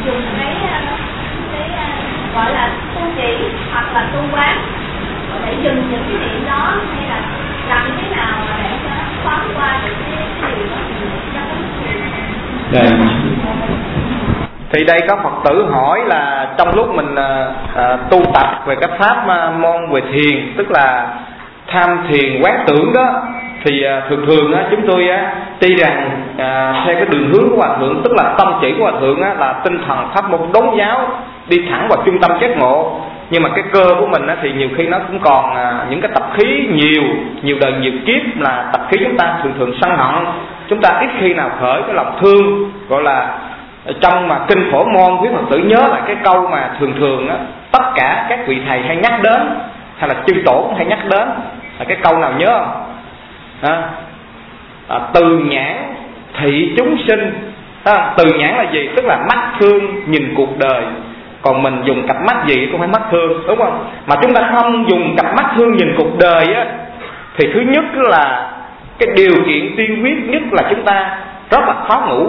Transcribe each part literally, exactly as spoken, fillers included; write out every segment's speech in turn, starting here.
dùng cái cái gọi là tu chỉ hoặc là tu quán để dừng những cái niệm đó, hay là làm thế nào mà để cho nó thoát qua được cái, cái điều đó thì nó có Đây. Thì đây có Phật tử hỏi là trong lúc mình à, à, tu tập về các pháp à, môn về thiền, tức là tham thiền quán tưởng đó, thì à, thường thường á, chúng tôi á, tuy rằng à, theo cái đường hướng của Hòa Thượng, tức là tâm chỉ của Hòa Thượng á, là tinh thần pháp môn đốn giáo, đi thẳng vào trung tâm giác ngộ, nhưng mà cái cơ của mình á, thì nhiều khi nó cũng còn à, những cái tập khí nhiều, nhiều đời nhiều kiếp, là tập khí chúng ta thường thường sân hận, chúng ta ít khi nào khởi cái lòng thương. Gọi là trong mà kinh Phổ Môn, quý Phật tử nhớ lại cái câu mà thường thường á, tất cả các vị thầy hay nhắc đến, hay là chư tổ cũng hay nhắc đến, là cái câu nào nhớ không? À, à, từ nhãn thị chúng sinh. À, từ nhãn là gì? Tức là mắt thương nhìn cuộc đời. Còn mình dùng cặp mắt gì cũng phải mắt thương, đúng không? Mà chúng ta không dùng cặp mắt thương nhìn cuộc đời á, thì thứ nhất là cái điều kiện tiên quyết nhất là chúng ta rất là khó ngủ.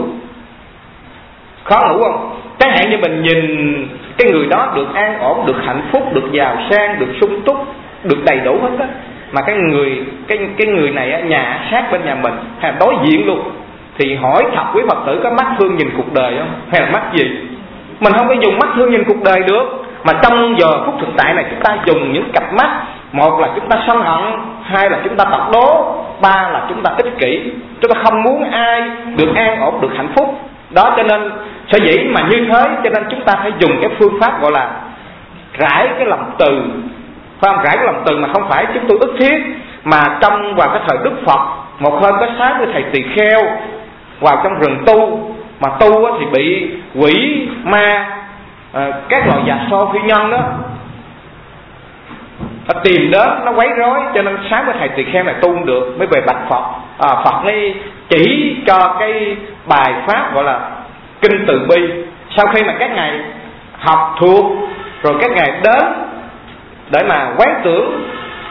Khó ngủ không? Chẳng hạn như mình nhìn cái người đó được an ổn, được hạnh phúc, được giàu sang, được sung túc, được đầy đủ hết á, mà cái người cái cái người này á, nhà sát bên nhà mình hay là đối diện luôn, thì hỏi thật quý Phật tử có mắt thương nhìn cuộc đời không? Hay là mắt gì? Mình không có dùng mắt thương nhìn cuộc đời được. Mà trong giờ phút thực tại này chúng ta dùng những cặp mắt, một là chúng ta sân hận, hai là chúng ta tập đố, ba là chúng ta ích kỷ, chúng ta không muốn ai được an ổn, được hạnh phúc. Đó, cho nên sở dĩ mà như thế, cho nên chúng ta phải dùng cái phương pháp gọi là rải cái lòng từ. Phải không? Rải cái lòng từ mà không phải chúng tôi ức thiết, mà trong vào cái thời Đức Phật, một hôm có sáu mươi thầy tỳ kheo vào trong rừng tu, mà tu thì bị quỷ ma, à, các loài già so phi nhân đó nó tìm đến, nó quấy rối, cho nên sáu mươi thầy tỳ kheo này tu không được, mới về bạch Phật. à, Phật mới chỉ cho cái bài pháp gọi là kinh từ bi. Sau khi mà các ngài học thuộc rồi, các ngài đến để mà quán tưởng,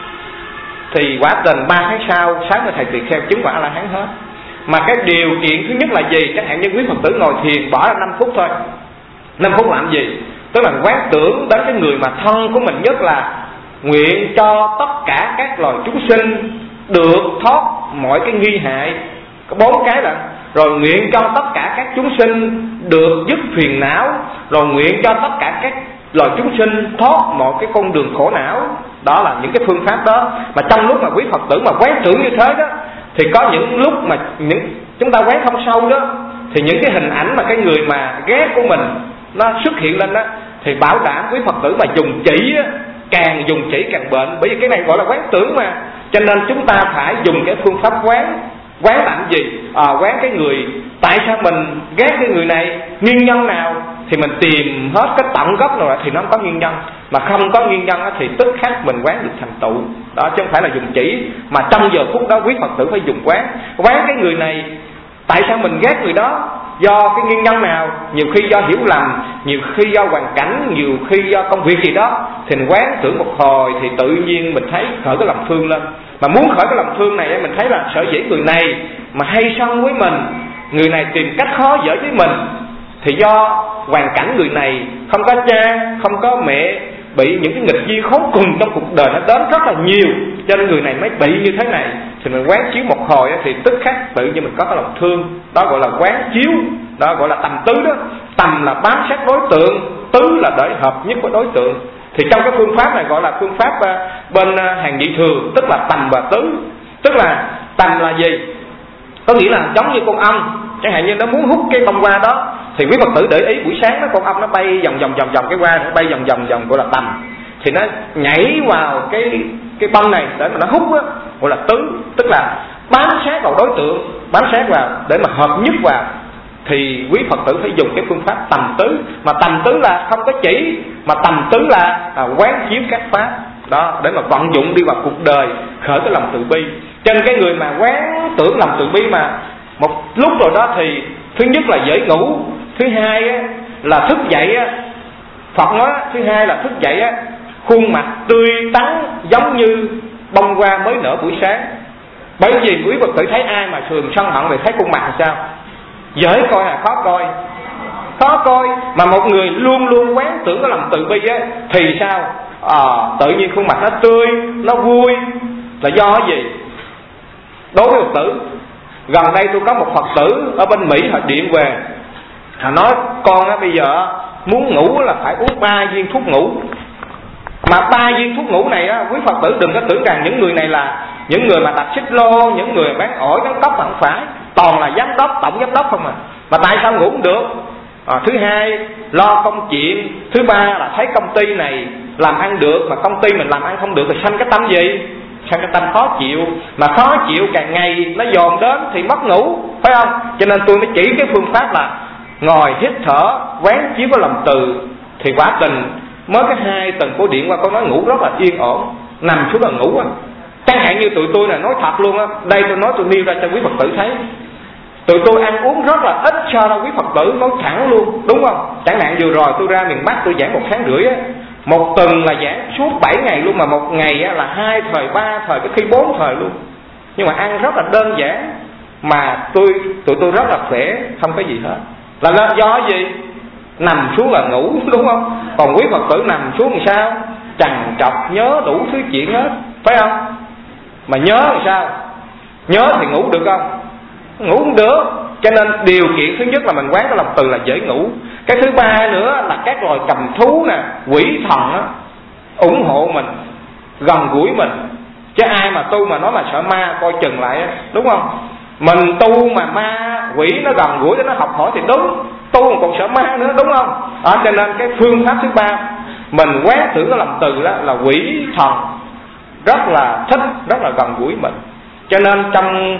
thì quả tình ba tháng sau sáu mươi thầy tỳ kheo chứng quả La Hán hết. Mà cái điều kiện thứ nhất là gì? Chẳng hạn như quý Phật tử ngồi thiền bỏ ra năm phút thôi. Năm phút làm gì? Tức là quán tưởng đến cái người mà thân của mình nhất, là nguyện cho tất cả các loài chúng sinh được thoát mọi cái nghi hại. Có bốn cái là rồi nguyện cho tất cả các chúng sinh được dứt phiền não, rồi nguyện cho tất cả các loài chúng sinh thoát mọi cái con đường khổ não. Đó là những cái phương pháp đó. Mà trong lúc mà quý Phật tử mà quán tưởng như thế đó, thì có những lúc mà những chúng ta quán không sâu đó, thì những cái hình ảnh mà cái người mà ghét của mình nó xuất hiện lên đó, thì bảo đảm quý Phật tử mà dùng chỉ á, càng dùng chỉ càng bệnh. Bởi vì cái này gọi là quán tưởng mà. Cho nên chúng ta phải dùng cái phương pháp quán. Quán làm gì? À, quán cái người, tại sao mình ghét cái người này, nguyên nhân nào, thì mình tìm hết cái tận gốc rồi thì nó có nguyên nhân. Mà không có nguyên nhân thì tức khắc mình quán được thành tựu. Đó, chứ không phải là dùng chỉ. Mà trong giờ phút đó quý Phật tử phải dùng quán. Quán cái người này, tại sao mình ghét người đó, do cái nguyên nhân nào. Nhiều khi do hiểu lầm, nhiều khi do hoàn cảnh, nhiều khi do công việc gì đó, thì mình quán tưởng một hồi thì tự nhiên mình thấy khởi cái lòng thương lên. Mà muốn khởi cái lòng thương này, mình thấy là sở dĩ người này mà hay sân với mình, người này tìm cách khó dở với mình, thì do hoàn cảnh người này không có cha, không có mẹ, bị những cái nghịch duyên khốn cùng trong cuộc đời nó đến rất là nhiều, cho nên người này mới bị như thế này. Thì mình quán chiếu một hồi thì tức khắc tự nhiên mình có cái lòng thương. Đó gọi là quán chiếu. Đó gọi là tầm tứ đó. Tầm là bám sát đối tượng, tứ là để hợp nhất với đối tượng. Thì trong cái phương pháp này gọi là phương pháp bên hàng nhị thường, tức là tầm và tứ. Tức là tầm là gì? Có nghĩa là giống như con ong, chẳng hạn như nó muốn hút cái bông hoa đó, thì quý Phật tử để ý buổi sáng đó, con ong nó bay vòng vòng vòng vòng cái hoa, nó bay vòng vòng vòng gọi là tầm. Thì nó nhảy vào cái cái bông này để mà nó hút á, gọi là tứ. Tức là bám sát vào đối tượng, bám sát vào để mà hợp nhất vào. Thì quý Phật tử phải dùng cái phương pháp tầm tứ. Mà tầm tứ là không có chỉ, mà tầm tứ là à, quán chiếu các pháp đó, để mà vận dụng đi vào cuộc đời, khởi cái lòng từ bi. Cho nên cái người mà quán tưởng lòng từ bi mà một lúc rồi đó, thì thứ nhất là dễ ngủ, thứ hai á, là thức dậy á, Phật nói thứ hai là thức dậy á, khuôn mặt tươi tắn giống như bông hoa mới nở buổi sáng. Bởi vì quý Phật tử thấy ai mà thường sân hận thì thấy khuôn mặt là sao? Dễ coi hay khó coi? khó coi. Mà một người luôn luôn quán tưởng cái lòng từ bi á thì sao? À, tự nhiên khuôn mặt nó tươi, nó vui. Là do cái gì? Đối với Phật tử, gần đây tôi có một Phật tử ở bên Mỹ, họ điện về, họ nói con á bây giờ muốn ngủ là phải uống ba viên thuốc ngủ. Mà ba viên thuốc ngủ này á, quý Phật tử đừng có tưởng rằng những người này là những người mà đặt xích lô, những người bán ổi, bán cốc, không phải. Toàn là giám đốc, tổng giám đốc không à. Mà tại sao ngủ không được? À, thứ hai, lo công chuyện. Thứ ba là thấy công ty này làm ăn được, mà công ty mình làm ăn không được thì sanh cái tâm gì? Sanh cái tâm khó chịu. Mà khó chịu càng ngày nó dồn đến thì mất ngủ, phải không? Cho nên tôi mới chỉ cái phương pháp là ngồi hít thở, quán chiếu có lòng từ. Thì quả tình mới cái hai tuần cô điện qua, con nói ngủ rất là yên ổn, nằm xuống là ngủ á. Chẳng hạn như tụi tôi là nói thật luôn á, đây tôi nói tôi nêu ra cho quý Phật tử thấy. Tụi tôi ăn uống rất là ít so ra quý Phật tử, nói thẳng luôn, đúng không? Chẳng hạn vừa rồi tôi ra miền Bắc tôi giảng một tháng rưỡi á, một tuần là giảng suốt bảy ngày luôn, mà một ngày á là hai thời, ba thời, có khi bốn thời luôn. Nhưng mà ăn rất là đơn giản, mà tôi tụi tôi rất là khỏe, không có gì hết. Là do gì? Nằm xuống là ngủ, đúng không? Còn quý Phật tử nằm xuống làm sao? Trằn trọc nhớ đủ thứ chuyện hết, phải không? Mà nhớ làm sao? Nhớ thì ngủ được không? Ngủ không được. Cho nên điều kiện thứ nhất là mình quán cái lòng từ là dễ ngủ. Cái thứ ba nữa là các loài cầm thú nè, quỷ thần á, ủng hộ mình, gần gũi mình. Chứ ai mà tu mà nói mà sợ ma coi chừng lại á, đúng không? Mình tu mà ma quỷ nó gần gũi để nó học hỏi thì đúng, tu mà còn sợ ma nữa, đúng không? À, cho nên cái phương pháp thứ ba mình quán tưởng cái lòng từ đó là quỷ thần rất là thích, rất là gần gũi mình. Cho nên trong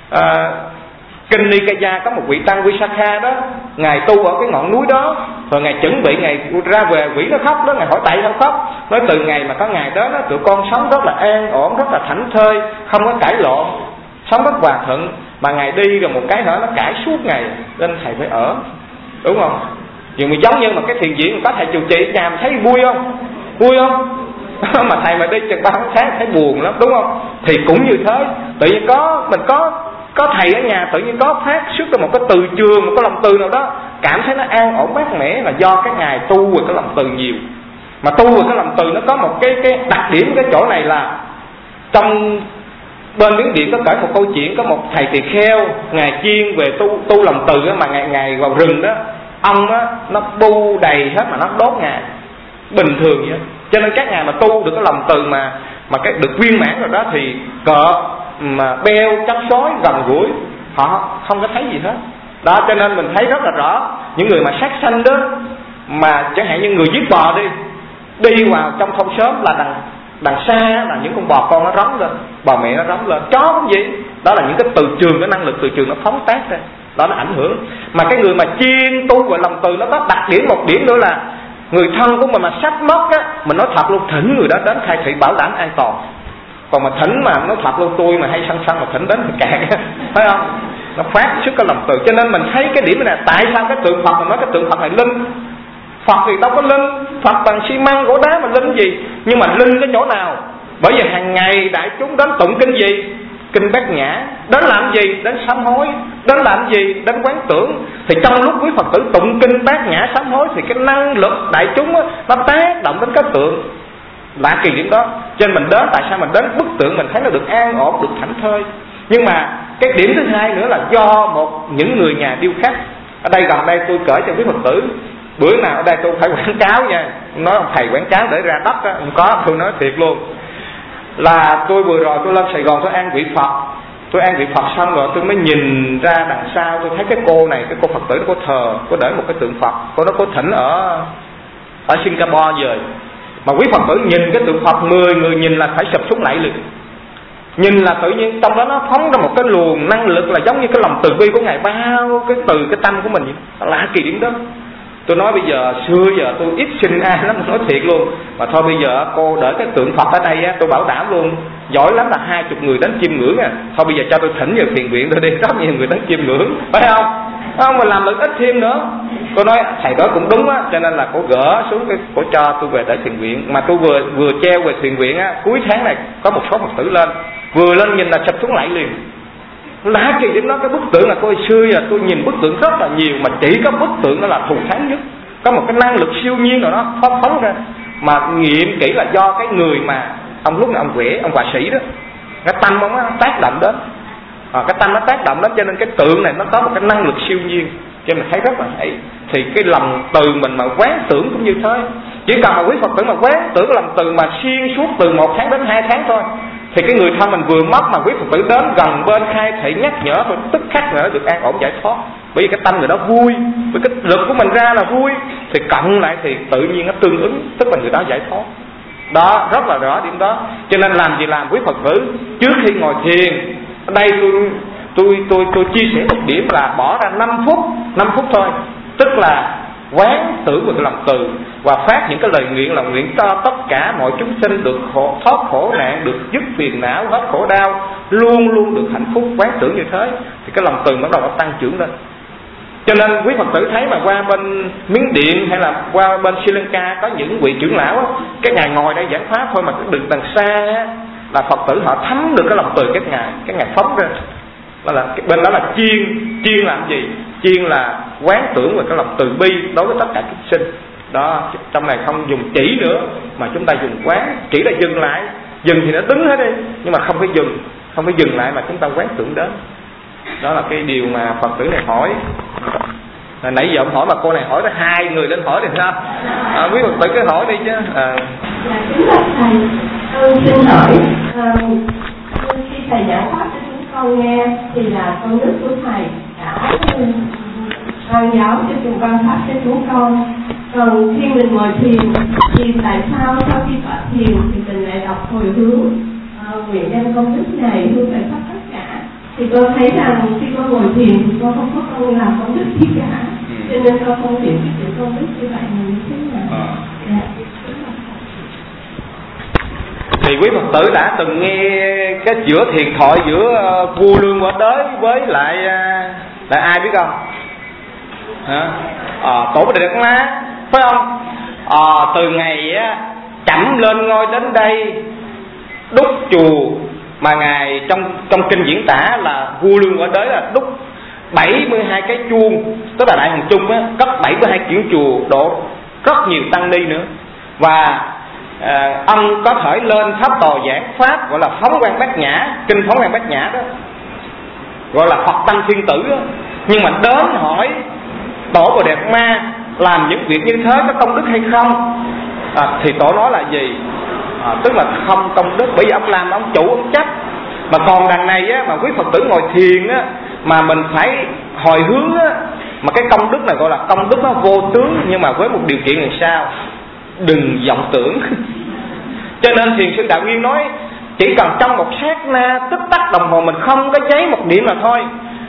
à, kinh Nikaya có một vị tăng Visakha đó, ngài tu ở cái ngọn núi đó, rồi ngài chuẩn bị ngày ra về, quỷ nó khóc đó, ngài hỏi tại sao khóc, nói từ ngày mà có ngài đó, đó tụi con sống rất là an ổn, rất là thảnh thơi, không có cãi lộn, sống rất hòa thuận. Mà ngài đi rồi một cái nữa nó cãi suốt ngày, nên thầy phải ở, đúng không? Nhưng mà giống như mà cái thiền viện có thầy trụ trì ở nhà, thấy vui không? Vui không? Mà thầy mà đi chừng ba tháng thấy buồn lắm, đúng không? Thì cũng như thế, tự nhiên có mình có có thầy ở nhà, tự nhiên có phát xuất ra một cái từ trường, một cái lòng từ nào đó, cảm thấy nó an ổn mát mẻ, là do cái ngài tu về cái lòng từ nhiều. Mà tu về cái lòng từ nó có một cái cái đặc điểm cái chỗ này là trong bên Miến Điện có kể một câu chuyện, có một thầy tỳ kheo, ngài chuyên về tu tu lòng từ á, mà ngài ngài vào rừng đó, ong á nó bu đầy hết mà nó đốt ngài bình thường vậy. Cho nên các ngài mà tu được cái lòng từ mà mà cái được viên mãn rồi đó thì cọp mà beo chắp sói gần gũi họ không có thấy gì hết đó. Cho nên mình thấy rất là rõ những người mà sát sanh đó, mà chẳng hạn như người giết bò đi đi vào trong thôn xóm là đằng đằng xa là những con bò con nó rống lên, bò mẹ nó rống lên, chó cũng vậy đó, là những cái từ trường, cái năng lực từ trường nó phóng tác ra đó, nó ảnh hưởng. Mà cái người mà chuyên tu về lòng từ nó có đặc điểm, một điểm nữa là người thân của mình mà sắp mất á, mình nói thật luôn, thỉnh người đó đến khai thị bảo đảm an toàn. Còn mà thỉnh mà nói thật luôn, tôi mà hay săn săn mà thỉnh đến thì cạn, phải không? Nó phát xuất cái lòng từ. Cho nên mình thấy cái điểm này là tại sao cái tượng Phật mà nói cái tượng Phật này linh. Phật thì đâu có linh, Phật bằng xi măng gỗ đá mà linh gì. Nhưng mà linh cái chỗ nào? Bởi vì hàng ngày đại chúng đến tụng kinh gì? Kinh Bát Nhã. Đến làm gì? Đến sám hối. Đến làm gì? Đến quán tưởng. Thì trong lúc quý Phật tử tụng kinh Bát Nhã sám hối thì cái năng lực đại chúng đó, nó tác động đến cái tượng. Lạ kỳ điểm đó. Cho nên mình đến, tại sao mình đến bức tượng mình thấy nó được an ổn, được thảnh thơi. Nhưng mà cái điểm thứ hai nữa là do một những người nhà điêu khắc. Ở đây gần đây tôi kể cho quý Phật tử, bữa nào ở đây tôi phải quảng cáo nha, nói ông thầy quảng cáo để ra đất đó, không có, tôi nói thiệt luôn. Là tôi vừa rồi tôi lên Sài Gòn tôi an vị Phật, tôi an vị Phật xong rồi tôi mới nhìn ra đằng sau, tôi thấy cái cô này, cái cô Phật tử có thờ, có để một cái tượng Phật, cô đó có thỉnh ở ở Singapore về. Mà quý Phật tử nhìn cái tượng Phật, mười người nhìn là phải sụp xuống lạy liền. Nhìn là tự nhiên trong đó nó phóng ra một cái luồng năng lực là giống như cái lòng từ bi của ngài bao cái từ cái tâm của mình vậy. Lạ kỳ điểm đó. Tôi nói bây giờ xưa giờ tôi ít xin ai lắm, nói thiệt luôn. Mà thôi bây giờ cô đợi cái tượng Phật ở đây á, tôi bảo đảm luôn, giỏi lắm là hai chục người đến chiêm ngưỡng à. Thôi bây giờ cho tôi thỉnh vào thiền viện tôi đi, rất nhiều người đến chiêm ngưỡng, phải không? Không, mà làm được ít thêm nữa. Tôi nói thầy đó cũng đúng á, cho nên là cô gỡ xuống cái, cô cho tôi về để thiền viện. Mà tôi vừa vừa treo về thiền viện á, cuối tháng này có một số Phật tử lên, vừa lên nhìn là sụp xuống lạy liền. Lạ kỳ với nó, cái bức tượng là tôi xưa giờ tôi nhìn bức tượng rất là nhiều, mà chỉ có bức tượng đó là thù thắng nhất, có một cái năng lực siêu nhiên nào đó phát phóng ra. Mà nghiệm kỹ là do cái người mà ông lúc nào ông vẽ, ông họa sĩ đó, cái tâm ông nó tác động đến, à, cái tâm nó tác động đến, cho nên cái tượng này nó có một cái năng lực siêu nhiên, cho nên mình thấy rất là hay. Thì cái lòng từ mình mà quán tưởng cũng như thế. Chỉ cần mà quý Phật tử mà quán tưởng cái lòng từ mà xuyên suốt từ một tháng đến hai tháng thôi, thì cái người thân mình vừa mất mà quý Phật tử đến gần bên khai thị nhắc nhở, rồi tức khắc nữa được an ổn giải thoát. Bởi vì cái tâm người đó vui, bởi cái lực của mình ra là vui, thì cộng lại thì tự nhiên nó tương ứng, tức là người đó giải thoát. Đó, rất là rõ điểm đó. Cho nên làm gì làm quý Phật tử trước khi ngồi thiền, ở đây tôi tôi tôi tôi chia sẻ một điểm là bỏ ra năm phút, năm phút thôi, tức là quán tưởng về cái lòng từ và phát những cái lời nguyện là nguyện cho tất cả mọi chúng sinh được khổ, thoát khổ nạn, được dứt phiền não, hết khổ đau, luôn luôn được hạnh phúc. Quán tưởng như thế thì cái lòng từ bắt đầu nó tăng trưởng lên. Cho nên quý Phật tử thấy mà qua bên Miến Điện hay là qua bên Sri Lanka có những vị trưởng lão á, cái ngài ngồi đây giảng pháp thôi mà đừng đằng xa á, là Phật tử họ thấm được cái lòng từ các ngài, các ngài phóng ra. Đó là bên đó là chuyên chuyên làm gì? Chuyên là quán tưởng về cái lòng từ bi đối với tất cả chúng sinh. Đó, trong này không dùng chỉ nữa mà chúng ta dùng quán. Chỉ là dừng lại, dừng thì nó đứng hết đi, nhưng mà không phải dừng, không phải dừng lại mà chúng ta quán tưởng đến. Đó là cái điều mà Phật tử này hỏi. À, nãy giờ ông hỏi mà cô này hỏi tới hai người lên hỏi thì sao? À, quý Phật tử cứ hỏi đi chứ. À. Dạ, kính bạch thầy, tôi xin hỏi, uh, khi thầy giảng pháp cho chúng con nghe thì là công đức của thầy đã ban giáo cho chúng con pháp cho chúng con. Còn khi mình ngồi thiền thì tại sao sau khi tọa thiền thì mình lại đọc hồi hướng uh, nguyện đem công đức này hướng về khắp tất cả? Thì con thấy rằng khi con ngồi thiền thì con không có con làm công đức gì cả, cho nên con không hiểu cái chuyện công đức như vậy là như thế nào. Dạ. Thì quý Phật tử đã từng nghe cái giữa thiền thoại giữa vua Lương Quả Đới với lại lại ai biết không? Hả? À, Tổ Bồ Đề Đạt Ma, phải không? À, từ ngày chậm lên ngôi đến đây đúc chùa mà ngài trong trong kinh diễn tả là vua Lương Quả Đới là đúc bảy mươi hai cái chuông, tức là Đại Hồng Chung á, cất bảy mươi hai kiểu chùa, độ rất nhiều tăng ni nữa. Và à, ông có thể lên pháp tòa giảng pháp gọi là Phóng Quang Bát Nhã, kinh Phóng Quang Bát Nhã đó, gọi là Phật Tăng Thiên Tử đó. Nhưng mà đến hỏi Tổ Bồ Đề Đạt Ma làm những việc như thế có công đức hay không, à, thì Tổ nói là gì? À, tức là không công đức, bởi vì ông làm ông chủ ông chấp. Mà còn đằng này á, mà quý Phật tử ngồi thiền á, mà mình phải hồi hướng á, mà cái công đức này gọi là công đức nó vô tướng, nhưng mà với một điều kiện là sao? Đừng vọng tưởng. Cho nên Thiền sư Đạo Nguyên nói chỉ cần trong một sát na tích tắc đồng hồ mình không có cháy một điểm nào thôi,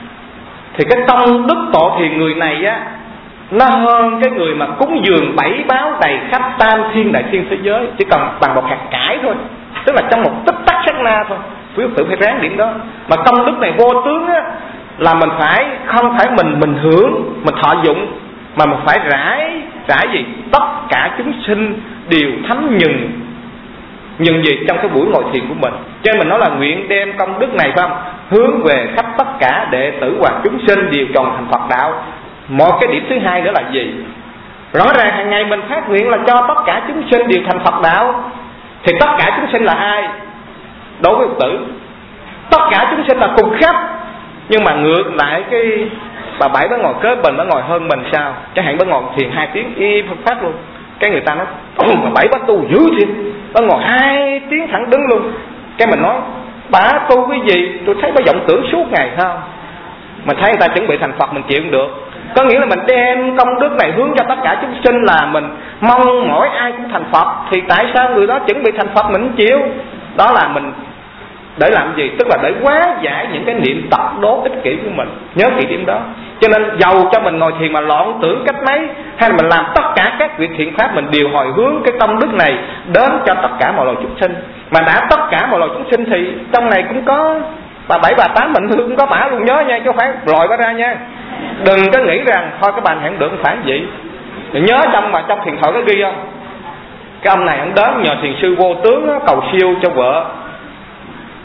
thì cái công đức tọa thiền người này á, nó hơn cái người mà cúng dường bảy báo đầy khắp tam thiên đại thiên thế giới, chỉ cần bằng một hạt cải thôi, tức là trong một tích tắc sát na thôi. Quý Phật tử phải ráng điểm đó. Mà công đức này vô tướng á, là mình phải không phải mình mình hưởng, mình thọ dụng, mà mình phải rải rải gì? Tất cả chúng sinh đều thấm nhừng. Nhừng gì? Trong cái buổi ngồi thiền của mình. Cho nên mình nói là nguyện đem công đức này phải không? Hướng về khắp tất cả đệ tử và chúng sinh đều tròn thành Phật đạo. Một cái điểm thứ hai nữa là gì? Rõ ràng hàng ngày mình phát nguyện là cho tất cả chúng sinh đều thành Phật đạo. Thì tất cả chúng sinh là ai? Đối với Phật tử, tất cả chúng sinh là cùng khắp. Nhưng mà ngược lại cái bà Bảy bà ngồi kế bên, bà ngồi hơn mình sao? Chẳng hạn bà ngồi thiền hai tiếng y Phật pháp luôn. Cái người ta nói bà Bảy bà tu dữ thiệt, bà ngồi hai tiếng thẳng đứng luôn. Cái mình nói bà tu cái gì? Tôi thấy bà vọng tưởng suốt ngày không? Mình thấy người ta chuẩn bị thành Phật mình chịu không được. Có nghĩa là mình đem công đức này hướng cho tất cả chúng sinh, là mình mong mỗi ai cũng thành Phật. Thì tại sao người đó chuẩn bị thành Phật mình không chịu? Đó là mình để làm gì? Tức là để hóa giải những cái niệm tập đố ích kỷ của mình. Nhớ kỹ điểm đó. Cho nên giàu cho mình ngồi thiền mà loạn tưởng cách mấy, hay là mình làm tất cả các việc thiện pháp, mình đều hồi hướng cái công đức này đến cho tất cả mọi loài chúng sinh. Mà đã tất cả mọi loài chúng sinh thì trong này cũng có bà Bảy bà Tám mình thương cũng có bả luôn, nhớ nha, chứ không phải lòi bả ra nha. Đừng có nghĩ rằng thôi cái bàn hẹn được phản vậy. Nhớ trong mà trong thiền thoại có ghi không? Cái ông này ông đến nhờ thiền sư Vô Tướng cầu siêu cho vợ.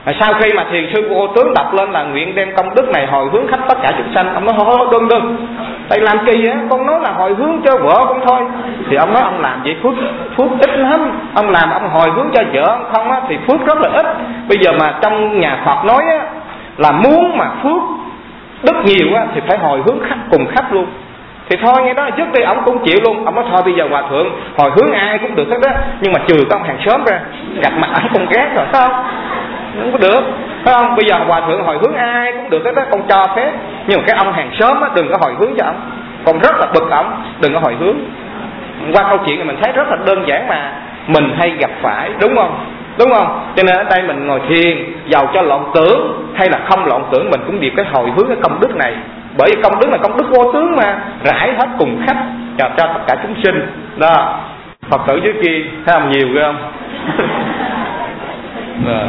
Sau khi mà thiền sư Vô Tướng đọc lên là nguyện đem công đức này hồi hướng khắp tất cả chúng sanh, ông nói thôi đừng đừng, tại làm kỳ á, con nói là hồi hướng cho vợ con thôi. Thì ông nói ông làm vậy phước phước ít lắm, ông làm ông hồi hướng cho vợ ông không á thì phước rất là ít. Bây giờ mà trong nhà Phật nói á là muốn mà phước đức nhiều á thì phải hồi hướng khắp cùng khắp luôn. Thì thôi nghe đó trước đi, ông cũng chịu luôn. Ông nói thôi bây giờ hòa thượng hồi hướng ai cũng được hết đó, nhưng mà trừ con hàng xóm ra, gặp mặt ông con ghét rồi phải không? Không có được, phải không? Bây giờ hòa thượng hồi hướng ai cũng được hết đó, con cho phép. Nhưng mà cái ông hàng xóm á đừng có hồi hướng cho ông, còn rất là bực ông, đừng có hồi hướng. Qua câu chuyện này mình thấy rất là đơn giản mà mình hay gặp phải, đúng không? Đúng không? Cho nên ở đây mình ngồi thiền, giàu cho loạn tưởng hay là không loạn tưởng, mình cũng điệp cái hồi hướng cái công đức này. Bởi vì công đức là công đức vô tướng mà, rải hết cùng khắp cho, cho tất cả chúng sinh đó. Phật tử dưới kia thấy không, nhiều ghê không? Rồi.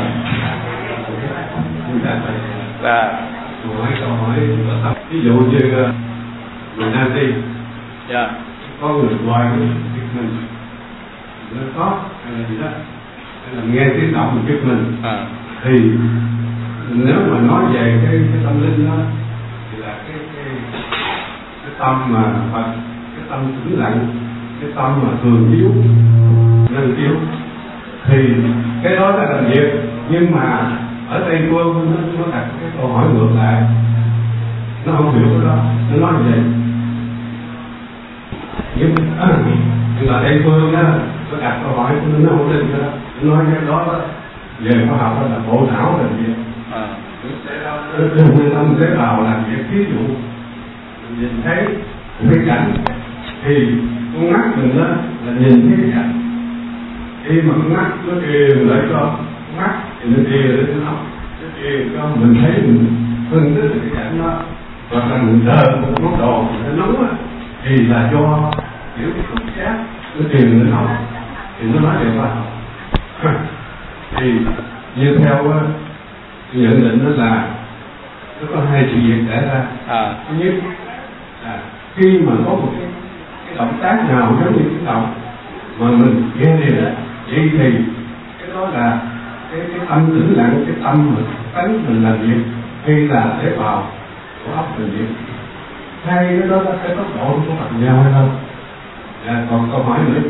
Dạ. Hỏi câu hỏi ví dụ như mình đang đi, dạ, có người ngoài mình mình nó có hay là gì đó, hay là nghe tiếng động mình biết mình, à. Thì nếu mà nói về cái cái tâm linh đó thì là cái cái cái tâm mà Phật, cái tâm tĩnh lặng, cái tâm mà thường chiếu năng chiếu, thì cái đó là làm việc. Nhưng mà ở Tây Phương nó, nó đặt cái câu hỏi ngược lại, nó không hiểu cái đó, nó nói như vậy. Nhưng, à, nhưng mà Tây Phương á, nó đặt câu hỏi nó không tin cái đó, nó nói cái đó, đó về khoa học đó là bộ não làm việc, trung tâm tế bào làm việc. Ví dụ nhìn thấy cái cảnh thì con mắt mình đó là nhìn thấy cái cảnh, khi mà con mắt nó truyền lại cho mắt thì nó truyền lại cho nó, nó truyền cho mình thấy mình phân tích cái cảnh đó, hoặc là mình đờ một món đồ nó nóng á thì là do kiểu cái khúc giác nó truyền lên nó, thì nó nói về khoa học. Thì như theo uh, nhận định đó là nó có hai sự việc xảy ra. À. Thứ nhất là khi mà có một cái, cái động tác nào giống như cái động mà mình nghe đi đó, vậy thì cái đó là cái cái tâm tĩnh lặng, cái tâm mà tánh mình làm việc, hay là tế bào của óc làm việc, hay cái đó là cái tốc độ của bằng nhau hay không? À, còn câu hỏi nữa.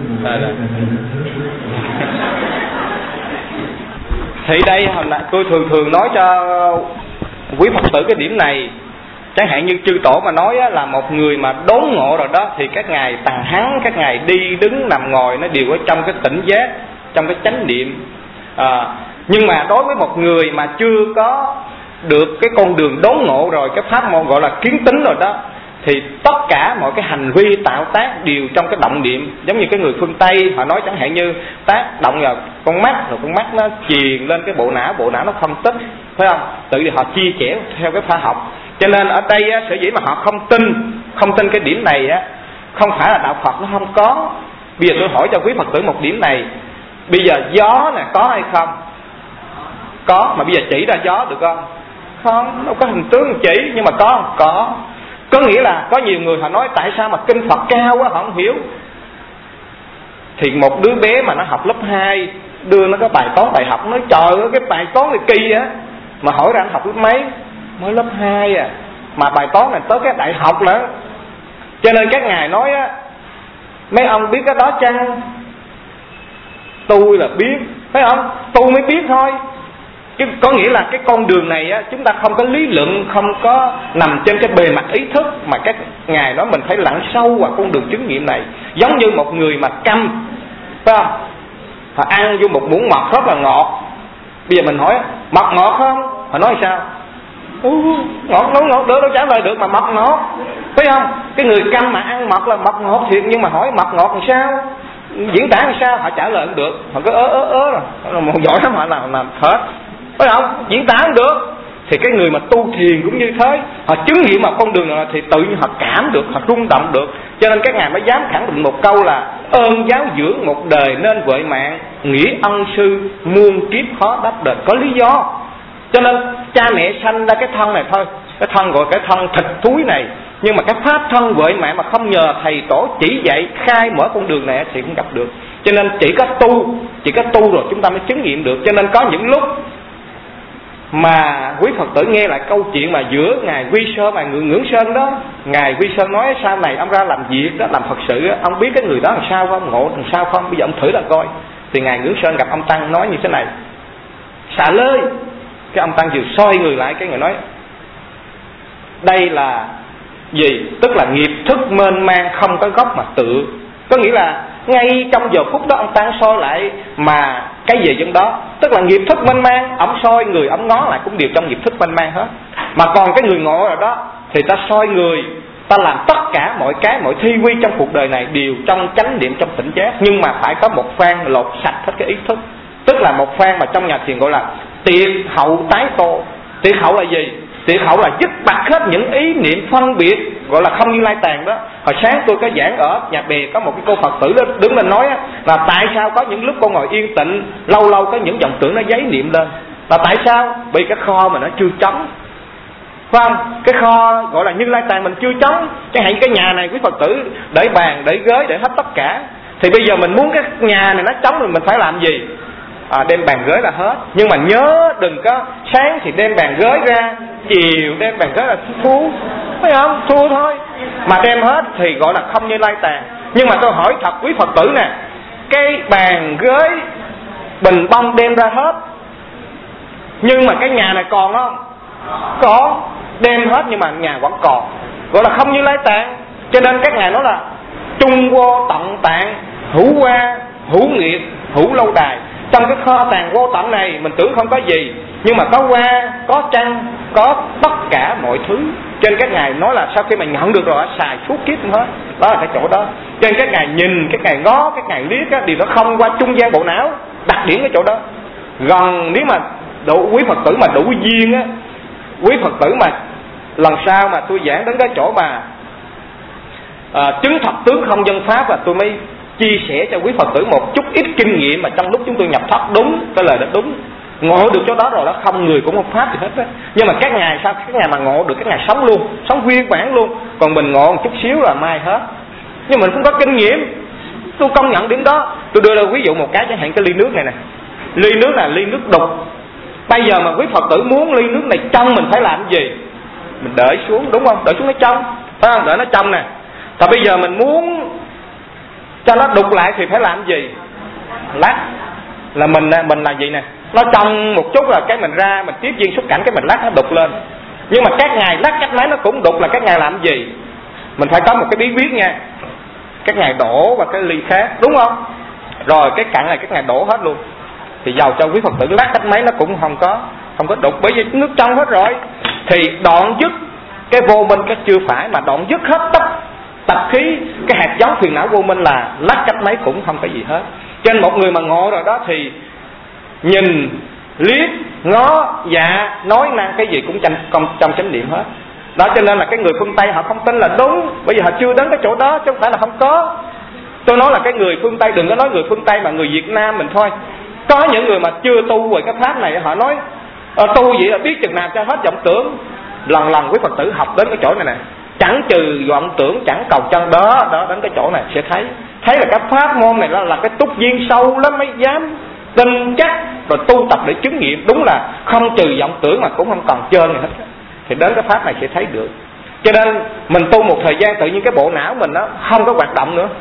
Thì đây hồi nãy tôi thường thường nói cho quý Phật tử cái điểm này. Chẳng hạn như chư tổ mà nói á, là một người mà đốn ngộ rồi đó, thì các ngài tằng hắn, các ngài đi đứng nằm ngồi nó đều ở trong cái tỉnh giác, trong cái chánh niệm. À, nhưng mà đối với một người mà chưa có được cái con đường đốn ngộ rồi, cái pháp môn gọi là kiến tính rồi đó, thì tất cả mọi cái hành vi tạo tác đều trong cái động niệm. Giống như cái người phương Tây họ nói chẳng hạn như tác động vào con mắt, rồi con mắt nó truyền lên cái bộ não, bộ não nó phân tích, phải không? Tự vì họ chia sẻ theo cái khoa học. Cho nên ở đây á, sở dĩ mà họ không tin, không tin cái điểm này á, không phải là đạo Phật nó không có. Bây giờ tôi hỏi cho quý Phật tử một điểm này. Bây giờ gió nè có hay không? Có, mà bây giờ chỉ ra gió được không? Không, đâu có hình tướng chỉ, nhưng mà có không? Có. Có nghĩa là có nhiều người họ nói tại sao mà kinh Phật cao quá họ không hiểu. Thì một đứa bé mà nó học lớp hai, đưa nó cái bài toán đại học, nói trời ơi cái bài toán này kỳ á. Mà hỏi ra anh học lớp mấy? Mới lớp hai à. Mà bài toán này tới cái đại học nữa. Cho nên các ngài nói á, mấy ông biết cái đó chăng? Tôi là biết, phải không? Tôi mới biết thôi. Chứ có nghĩa là cái con đường này á, chúng ta không có lý luận, không có nằm trên cái bề mặt ý thức, mà các ngài nói mình phải lặn sâu vào con đường chứng nghiệm này. Giống như một người mà câm, phải không? Họ ăn vô một muỗng mật rất là ngọt. Bây giờ mình hỏi mật ngọt không? Họ nói sao? Ừ, ngọt, ngọt, ngọt, được, đâu trả lời được mà mật ngọt, phải không? Cái người câm mà ăn mật là mật ngọt thiệt, nhưng mà hỏi mật ngọt làm sao? Diễn tả làm sao? Họ trả lời không được, họ cứ ớ ớ ớ rồi, một giỏi lắm họ làm làm hết, phải không? Diễn tả không được. Thì cái người mà tu thiền cũng như thế, họ chứng nghiệm vào con đường này thì tự nhiên họ cảm được, họ rung động được. Cho nên các ngài mới dám khẳng định một câu là ơn giáo dưỡng một đời nên vợi mạng, nghĩa ân sư muôn kiếp khó đắp đền. Có lý do. Cho nên cha mẹ sanh ra cái thân này thôi, cái thân gọi cái thân thịt thúi này, nhưng mà cái pháp thân vợi mạng mà không nhờ thầy tổ chỉ dạy khai mở con đường này thì cũng gặp được. Cho nên chỉ có tu, chỉ có tu rồi chúng ta mới chứng nghiệm được. Cho nên có những lúc mà quý Phật tử nghe lại câu chuyện mà giữa ngài Quy Sơn và người Ngưỡng Sơn đó, ngài Quy Sơn nói sau này ông ra làm việc đó, làm Phật sự đó, ông biết cái người đó làm sao không, ngộ làm sao không, bây giờ ông thử là coi. Thì ngài Ngưỡng Sơn gặp ông Tăng nói như thế này: xả lơi. Cái ông Tăng vừa soi người lại, cái người nói đây là gì? Tức là nghiệp thức mênh mang không có gốc mà tự. Có nghĩa là ngay trong giờ phút đó ông Tăng soi lại mà cái gì trong đó, tức là nghiệp thức mênh mang, ông soi người ông ngó lại cũng đều trong nghiệp thức mênh mang hết. Mà còn cái người ngộ rồi đó thì ta soi người, ta làm tất cả mọi cái, mọi thi quy trong cuộc đời này đều trong chánh niệm, trong tỉnh giác, nhưng mà phải có một phan lột sạch hết cái ý thức. Tức là một phan mà trong nhà thiền gọi là tiệt hậu tái tô. Tiệt hậu là gì? Tiệt hậu là dứt bặt hết những ý niệm phân biệt, gọi là không Như Lai tàn đó. Hồi sáng tôi có giảng ở nhà bè, có một cái cô Phật tử đó đứng lên nói là tại sao có những lúc con ngồi yên tịnh, lâu lâu có những dòng tưởng nó giấy niệm lên. Là tại sao? Vì cái kho mà nó chưa trống, phải không? Cái kho gọi là Như Lai tàn mình chưa trống. Chẳng hạn cái nhà này quý Phật tử để bàn, để ghế, để hết tất cả. Thì bây giờ mình muốn cái nhà này nó trống rồi mình phải làm gì? À, đem bàn ghế là hết. Nhưng mà nhớ đừng có sáng thì đem bàn ghế ra, chiều đem bàn ghế là thua, phải không? Thua thôi. Mà đem hết thì gọi là không Như Lai tàn. Nhưng mà tôi hỏi thật quý Phật tử nè, cái bàn ghế bình bông đem ra hết, nhưng mà cái nhà này còn không? Có. Đem hết nhưng mà nhà vẫn còn, gọi là không Như Lai tàn. Cho nên các ngài nói là trung vô tận tạng, hữu qua, hữu nghiệp, hữu lâu đài. Trong cái kho tàng vô tận này mình tưởng không có gì, nhưng mà có hoa, có trăng, có tất cả mọi thứ. Trên các ngài nói là sau khi mình nhận được rồi xài suốt kiếp hết. Đó là cái chỗ đó. Trên các ngài nhìn, các ngài ngó, các ngài liếc á, điều đó không qua trung gian bộ não. Đặc điểm cái chỗ đó. Gần nếu mà đủ quý Phật tử mà đủ duyên á, quý Phật tử mà lần sau mà tôi giảng đến cái chỗ mà à, chứng thập tướng không dân pháp là tôi mới chia sẻ cho quý Phật tử một chút ít kinh nghiệm mà trong lúc chúng tôi nhập thất đúng, cái lời đó đúng. Ngộ được chỗ đó rồi đó, không người cũng không pháp gì hết đó. Nhưng mà các ngài sao? Các ngài mà ngộ được, các ngài sống luôn, sống nguyên bản luôn. Còn mình ngộ một chút xíu là mai hết. Nhưng mình không có kinh nghiệm. Tôi công nhận điểm đó. Tôi đưa ra ví dụ một cái, chẳng hạn cái ly nước này nè. Ly nước là ly nước đục. Bây giờ mà quý Phật tử muốn ly nước này trong mình phải làm gì? Mình đợi xuống, đúng không? Đợi xuống nó trong, phải không? Đợi nó trong nè. Còn bây giờ mình muốn cho nó đục lại thì phải làm gì? Lắc. Là mình mình là gì nè? Nó trong một chút là cái mình ra, mình tiếp viên xuất cảnh, cái mình lắc nó đục lên. Nhưng mà các ngài lắc cách máy nó cũng đục là các ngài làm gì? Mình phải có một cái bí quyết nha. Các ngài đổ vào cái ly khác, đúng không? Rồi cái cặn này các ngài đổ hết luôn. Thì giàu cho quý Phật tử lắc cách mấy nó cũng không có không có đục, bởi vì nước trong hết rồi. Thì đoạn dứt cái vô minh cái chưa phải, mà đoạn dứt hết tất tập khí, cái hạt giống phiền não vô minh là lắc cách mấy cũng không có gì hết. Cho nên một người mà ngộ rồi đó thì nhìn, liếc, ngó, dạ, nói năng cái gì cũng trong, trong chánh niệm hết. Đó cho nên là cái người phương Tây họ không tin là đúng, bởi vì họ chưa đến cái chỗ đó, chứ không phải là không có. Tôi nói là cái người phương Tây, đừng có nói người phương Tây mà người Việt Nam mình thôi. Có những người mà chưa tu về cái pháp này, họ nói tu vậy là biết chừng nào cho hết vọng tưởng. Lần lần quý Phật tử học đến cái chỗ này nè, chẳng trừ vọng tưởng, chẳng cầu chân đó, đó đến cái chỗ này sẽ thấy thấy là cái pháp môn này là, là cái túc duyên sâu lắm mới dám tin chắc rồi tu tập để chứng nghiệm. Đúng là không trừ vọng tưởng mà cũng không còn trơn gì hết. Thì đến cái pháp này sẽ thấy được. Cho nên mình tu một thời gian tự nhiên cái bộ não mình nó không có hoạt động nữa.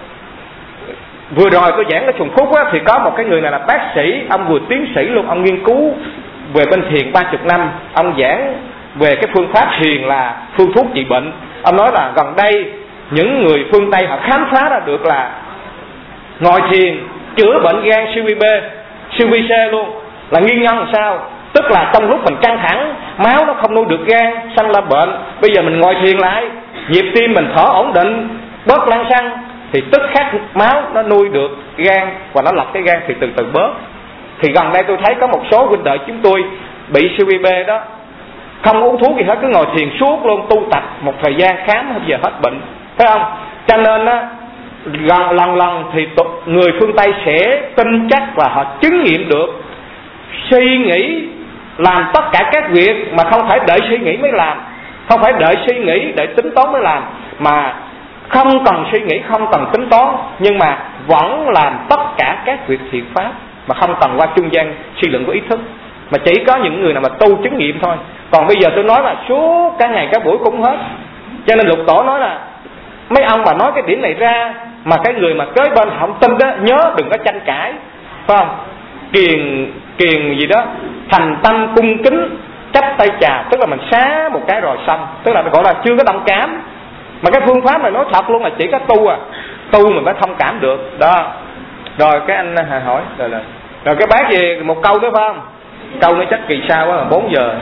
Vừa rồi tôi giảng cái Sùng Phúc á, thì có một cái người này là bác sĩ, ông vừa tiến sĩ luôn, ông nghiên cứu về bên thiền ba mươi năm, ông giảng về cái phương pháp thiền là phương thuốc trị bệnh. Ông nói là gần đây những người phương Tây họ khám phá ra được là ngồi thiền chữa bệnh gan siêu vi B, siêu vi C luôn. Là nguyên nhân làm sao? Tức là trong lúc mình căng thẳng, máu nó không nuôi được gan, sanh ra bệnh. Bây giờ mình ngồi thiền lại, nhịp tim mình thở ổn định, bớt lăn xăng, thì tức khắc máu nó nuôi được gan và nó lọc cái gan thì từ từ bớt. Thì gần đây tôi thấy có một số huynh đệ chúng tôi bị siêu vi B đó, không uống thuốc gì hết, cứ ngồi thiền suốt luôn, tu tập một thời gian khám bây giờ hết bệnh, phải không? Cho nên á, lần lần lần thì người phương Tây sẽ tin chắc và họ chứng nghiệm được suy nghĩ làm tất cả các việc mà không phải đợi suy nghĩ mới làm, không phải đợi suy nghĩ để tính toán mới làm, mà không cần suy nghĩ, không cần tính toán, nhưng mà vẫn làm tất cả các việc thiện pháp mà không cần qua trung gian suy luận của ý thức. mà chỉ có những người nào mà tu chứng nghiệm thôi. Còn bây giờ tôi nói là suốt cả ngày cả buổi cũng hết. Cho nên Lục Tổ nói là mấy ông mà nói cái điểm này ra mà cái người mà kế bên không tin đó, nhớ đừng có tranh cãi, phải không? Kiền kiền gì đó, thành tâm cung kính chắp tay chào, tức là mình xá một cái rồi xong, tức là gọi là chưa có đồng cảm. Mà cái phương pháp này nói thật luôn là chỉ có tu à, tu mình mới thông cảm được đó. Rồi cái anh Hà hỏi rồi, rồi rồi cái bác gì một câu nữa phải không? Câu nữa chắc kỳ sao quá, bốn giờ.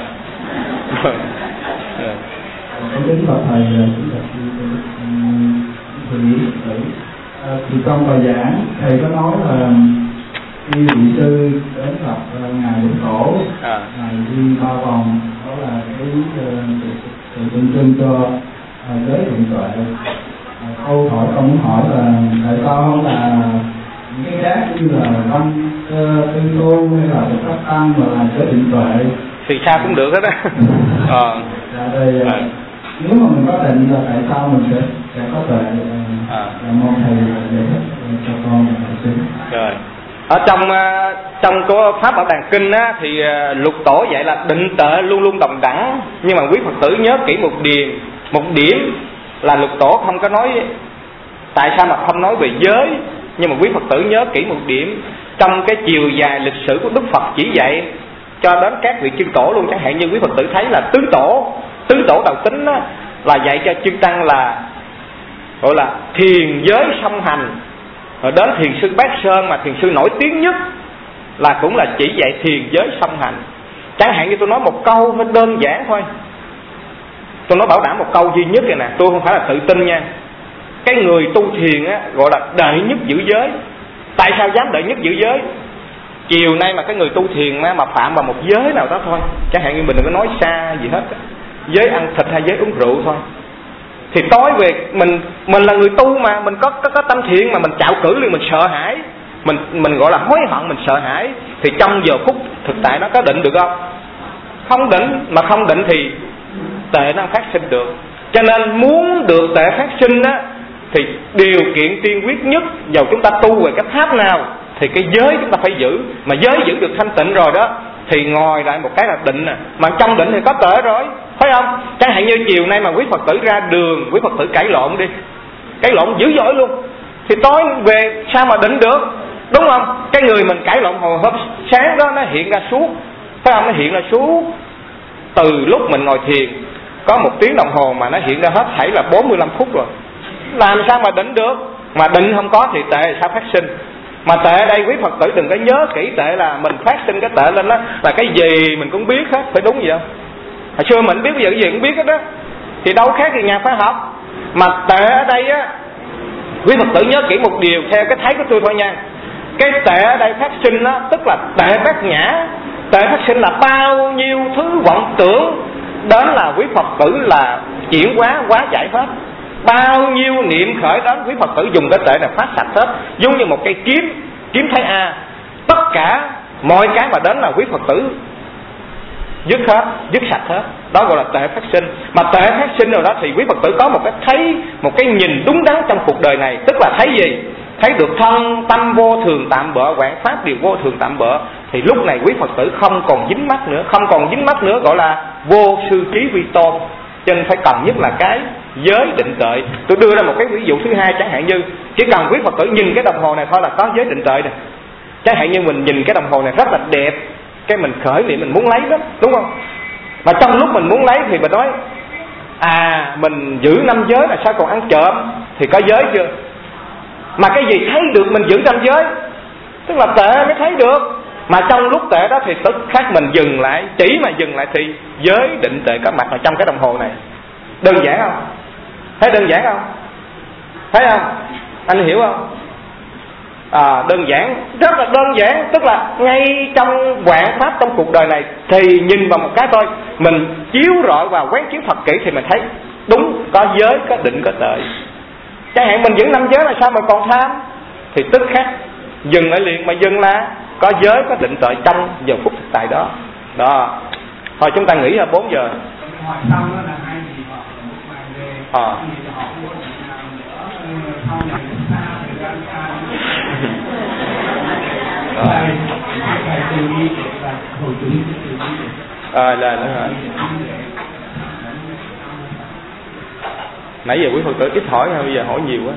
Con kính bạch thầy, kính bạch thầy nghĩ thì trong bài giảng thầy có nói là khi vị sư đến gặp ngài Lục Tổ, à. ngài đi ba vòng, đó là cái sự tượng trưng cho giới định tuệ. Câu hỏi con muốn hỏi là tại sao không là những cái khác như là văn tư tu hay là một cách tăng mà là giới định tuệ thì sao cũng được hết á. Ờ. Dạ đây, à. Nếu mà mình có định là tại sao mình sẽ sẽ có tuệ, à. là mong thầy giải thích cho con một xíu. Rồi. Ở trong trong của Pháp Bảo Tàng Kinh á, thì Lục Tổ dạy là định tuệ luôn luôn đồng đẳng. Nhưng mà quý Phật tử nhớ kỹ một điểm, một điểm là Lục Tổ không có nói tại sao mà không nói về giới. Nhưng mà quý Phật tử nhớ kỹ một điểm, trong cái chiều dài lịch sử của Đức Phật chỉ dạy cho đến các vị chư tổ luôn. Chẳng hạn như quý Phật tử thấy là tứ tổ, tứ tổ Đạo Tính á, là dạy cho chư tăng là gọi là thiền giới song hành. Rồi đến thiền sư Bát Sơn mà thiền sư nổi tiếng nhất là cũng là chỉ dạy thiền giới song hành. Chẳng hạn như tôi nói một câu nó đơn giản thôi, tôi nói bảo đảm một câu duy nhất này nè, tôi không phải là tự tin nha. Cái người tu thiền á, gọi là đệ nhất giữ giới. Tại sao dám đệ nhất giữ giới? Chiều nay mà cái người tu thiền á, mà phạm vào một giới nào đó thôi, chẳng hạn như mình đừng có nói xa gì hết, giới ăn thịt hay giới uống rượu thôi, thì tối về mình mình là người tu mà mình có có, có tâm thiện mà mình chạo cử liền mình sợ hãi, mình mình gọi là hối hận, mình sợ hãi, thì trong giờ phút thực tại nó có định được không? Không định, mà không định thì tệ nó phát sinh được. Cho nên muốn được tệ phát sinh á, thì điều kiện tiên quyết nhất dầu chúng ta tu về cái pháp nào thì cái giới chúng ta phải giữ. Mà giới giữ được thanh tịnh rồi đó thì ngồi lại một cái là định nè. Mà trong định thì có tuệ rồi, phải không? Chẳng hạn như chiều nay mà quý Phật tử ra đường, quý Phật tử cãi lộn đi, cãi lộn dữ dội luôn, thì tối về sao mà định được, đúng không? Cái người mình cãi lộn hồi hôm sáng đó nó hiện ra suốt, phải không? Nó hiện ra suốt từ lúc mình ngồi thiền có một tiếng đồng hồ mà nó hiện ra hết thảy là bốn mươi lăm phút rồi. Làm sao mà định được? Mà định không có thì tệ sao phát sinh? Mà tệ ở đây quý Phật tử đừng có nhớ kỹ tệ là mình phát sinh cái tệ lên đó là cái gì mình cũng biết hết, phải đúng vậy không? Hồi xưa mình biết bây giờ cái gì cũng biết hết đó, thì đâu khác gì nhà khoa học. Mà tệ ở đây á, quý Phật tử nhớ kỹ một điều theo cái thấy của tôi thôi nha. Cái tệ ở đây phát sinh đó, tức là tệ bát nhã. Tệ phát sinh là bao nhiêu thứ vọng tưởng đến là quý Phật tử là chuyển hóa, hóa giải hết. Bao nhiêu niệm khởi đến quý Phật tử dùng cái tệ này phát sạch hết, giống như một cây kiếm, kiếm thấy A. Tất cả mọi cái mà đến là quý Phật tử dứt hết, dứt sạch hết. Đó gọi là tệ phát sinh. Mà tệ phát sinh rồi đó thì quý Phật tử có một cái thấy, một cái nhìn đúng đắn trong cuộc đời này. Tức là thấy gì? Thấy được thân tâm vô thường tạm bợ, vạn pháp đều vô thường tạm bợ. Thì lúc này quý Phật tử không còn dính mắc nữa, không còn dính mắc nữa, gọi là vô sư trí vi tôn. Cho nên phải cần nhất là cái giới định tuệ. Tôi đưa ra một cái ví dụ thứ hai, chẳng hạn như chỉ cần quý Phật tử nhìn cái đồng hồ này thôi là có giới định tuệ nè. Chẳng hạn như mình nhìn cái đồng hồ này rất là đẹp, cái mình khởi niệm mình muốn lấy lắm, đúng không? Mà trong lúc mình muốn lấy thì mình nói à mình giữ năm giới là sao còn ăn trộm, thì có giới chưa? Mà cái gì thấy được mình giữ năm giới, tức là tệ mới thấy được. Mà trong lúc tệ đó thì tức khắc mình dừng lại, chỉ mà dừng lại thì giới định tuệ có mặt ở trong cái đồng hồ này. Đơn giản không? Thấy đơn giản không? Thấy không? Anh hiểu không? À, đơn giản, rất là đơn giản. Tức là ngay trong vạn pháp trong cuộc đời này thì nhìn vào một cái thôi, mình chiếu rọi vào quán chiếu thật kỹ thì mình thấy đúng, có giới, có định, có tuệ. Chẳng hạn mình giữ năm giới là sao mà còn tham, thì tức khắc dừng lại liền. Mà dừng là có giới, có định tuệ trong giờ phút thực tại đó. Đó. Thôi chúng ta nghỉ là bốn giờ. Hỏi xong đó là hai gì họ một bài về à. thì họ muốn làm nữa sau này xa thời gian xa. Thầy, thầy từ đi là hồi chủ à, là là rồi. Nãy giờ quý Phật tử ít hỏi thôi, bây giờ hỏi nhiều quá.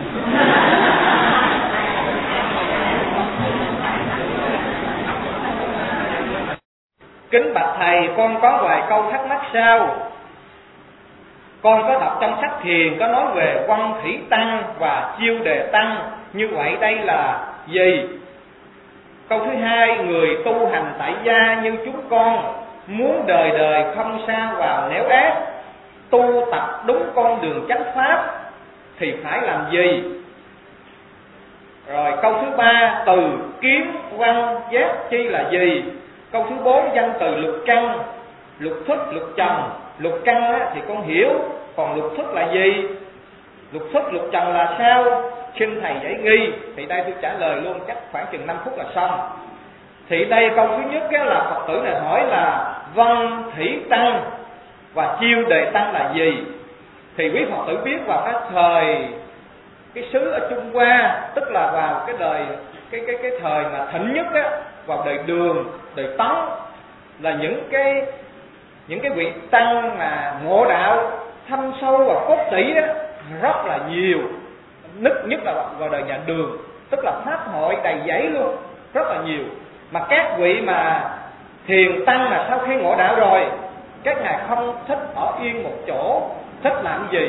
Kính bạch thầy, con có vài câu thắc mắc sau. Con có đọc trong sách thiền có nói về Văn Thủy Tăng và Chiêu Đề Tăng, như vậy đây là gì? Câu thứ hai, người tu hành tại gia như chúng con muốn đời đời không sa vào nẻo ác, tu tập đúng con đường chánh pháp thì phải làm gì? Rồi câu thứ ba, từ kiến văn giác chi là gì? Câu thứ bốn, danh từ lục căn, lục thức, lục trần. Lục căn á, thì con hiểu, còn lục thức là gì? Lục thức, lục trần là sao? Xin thầy giải nghi. Thì đây tôi trả lời luôn, chắc khoảng chừng năm phút là xong. Thì đây câu thứ nhất á, là Phật tử này hỏi là Văn Thủy Tăng và Chiêu Đề Tăng là gì? Thì quý Phật tử biết vào cái thời cái xứ ở Trung Hoa, tức là vào cái đời cái cái cái thời mà thịnh nhất á, vào đời Đường, đời Tấn, là những cái những cái vị tăng mà ngộ đạo thâm sâu và cốt tủy á, rất là nhiều. Nhất nhất là vào đời nhà Đường, tức là pháp hội đầy dẫy luôn, rất là nhiều. Mà các vị mà thiền tăng mà sau khi ngộ đạo rồi, các ngài không thích ở yên một chỗ, thích làm gì?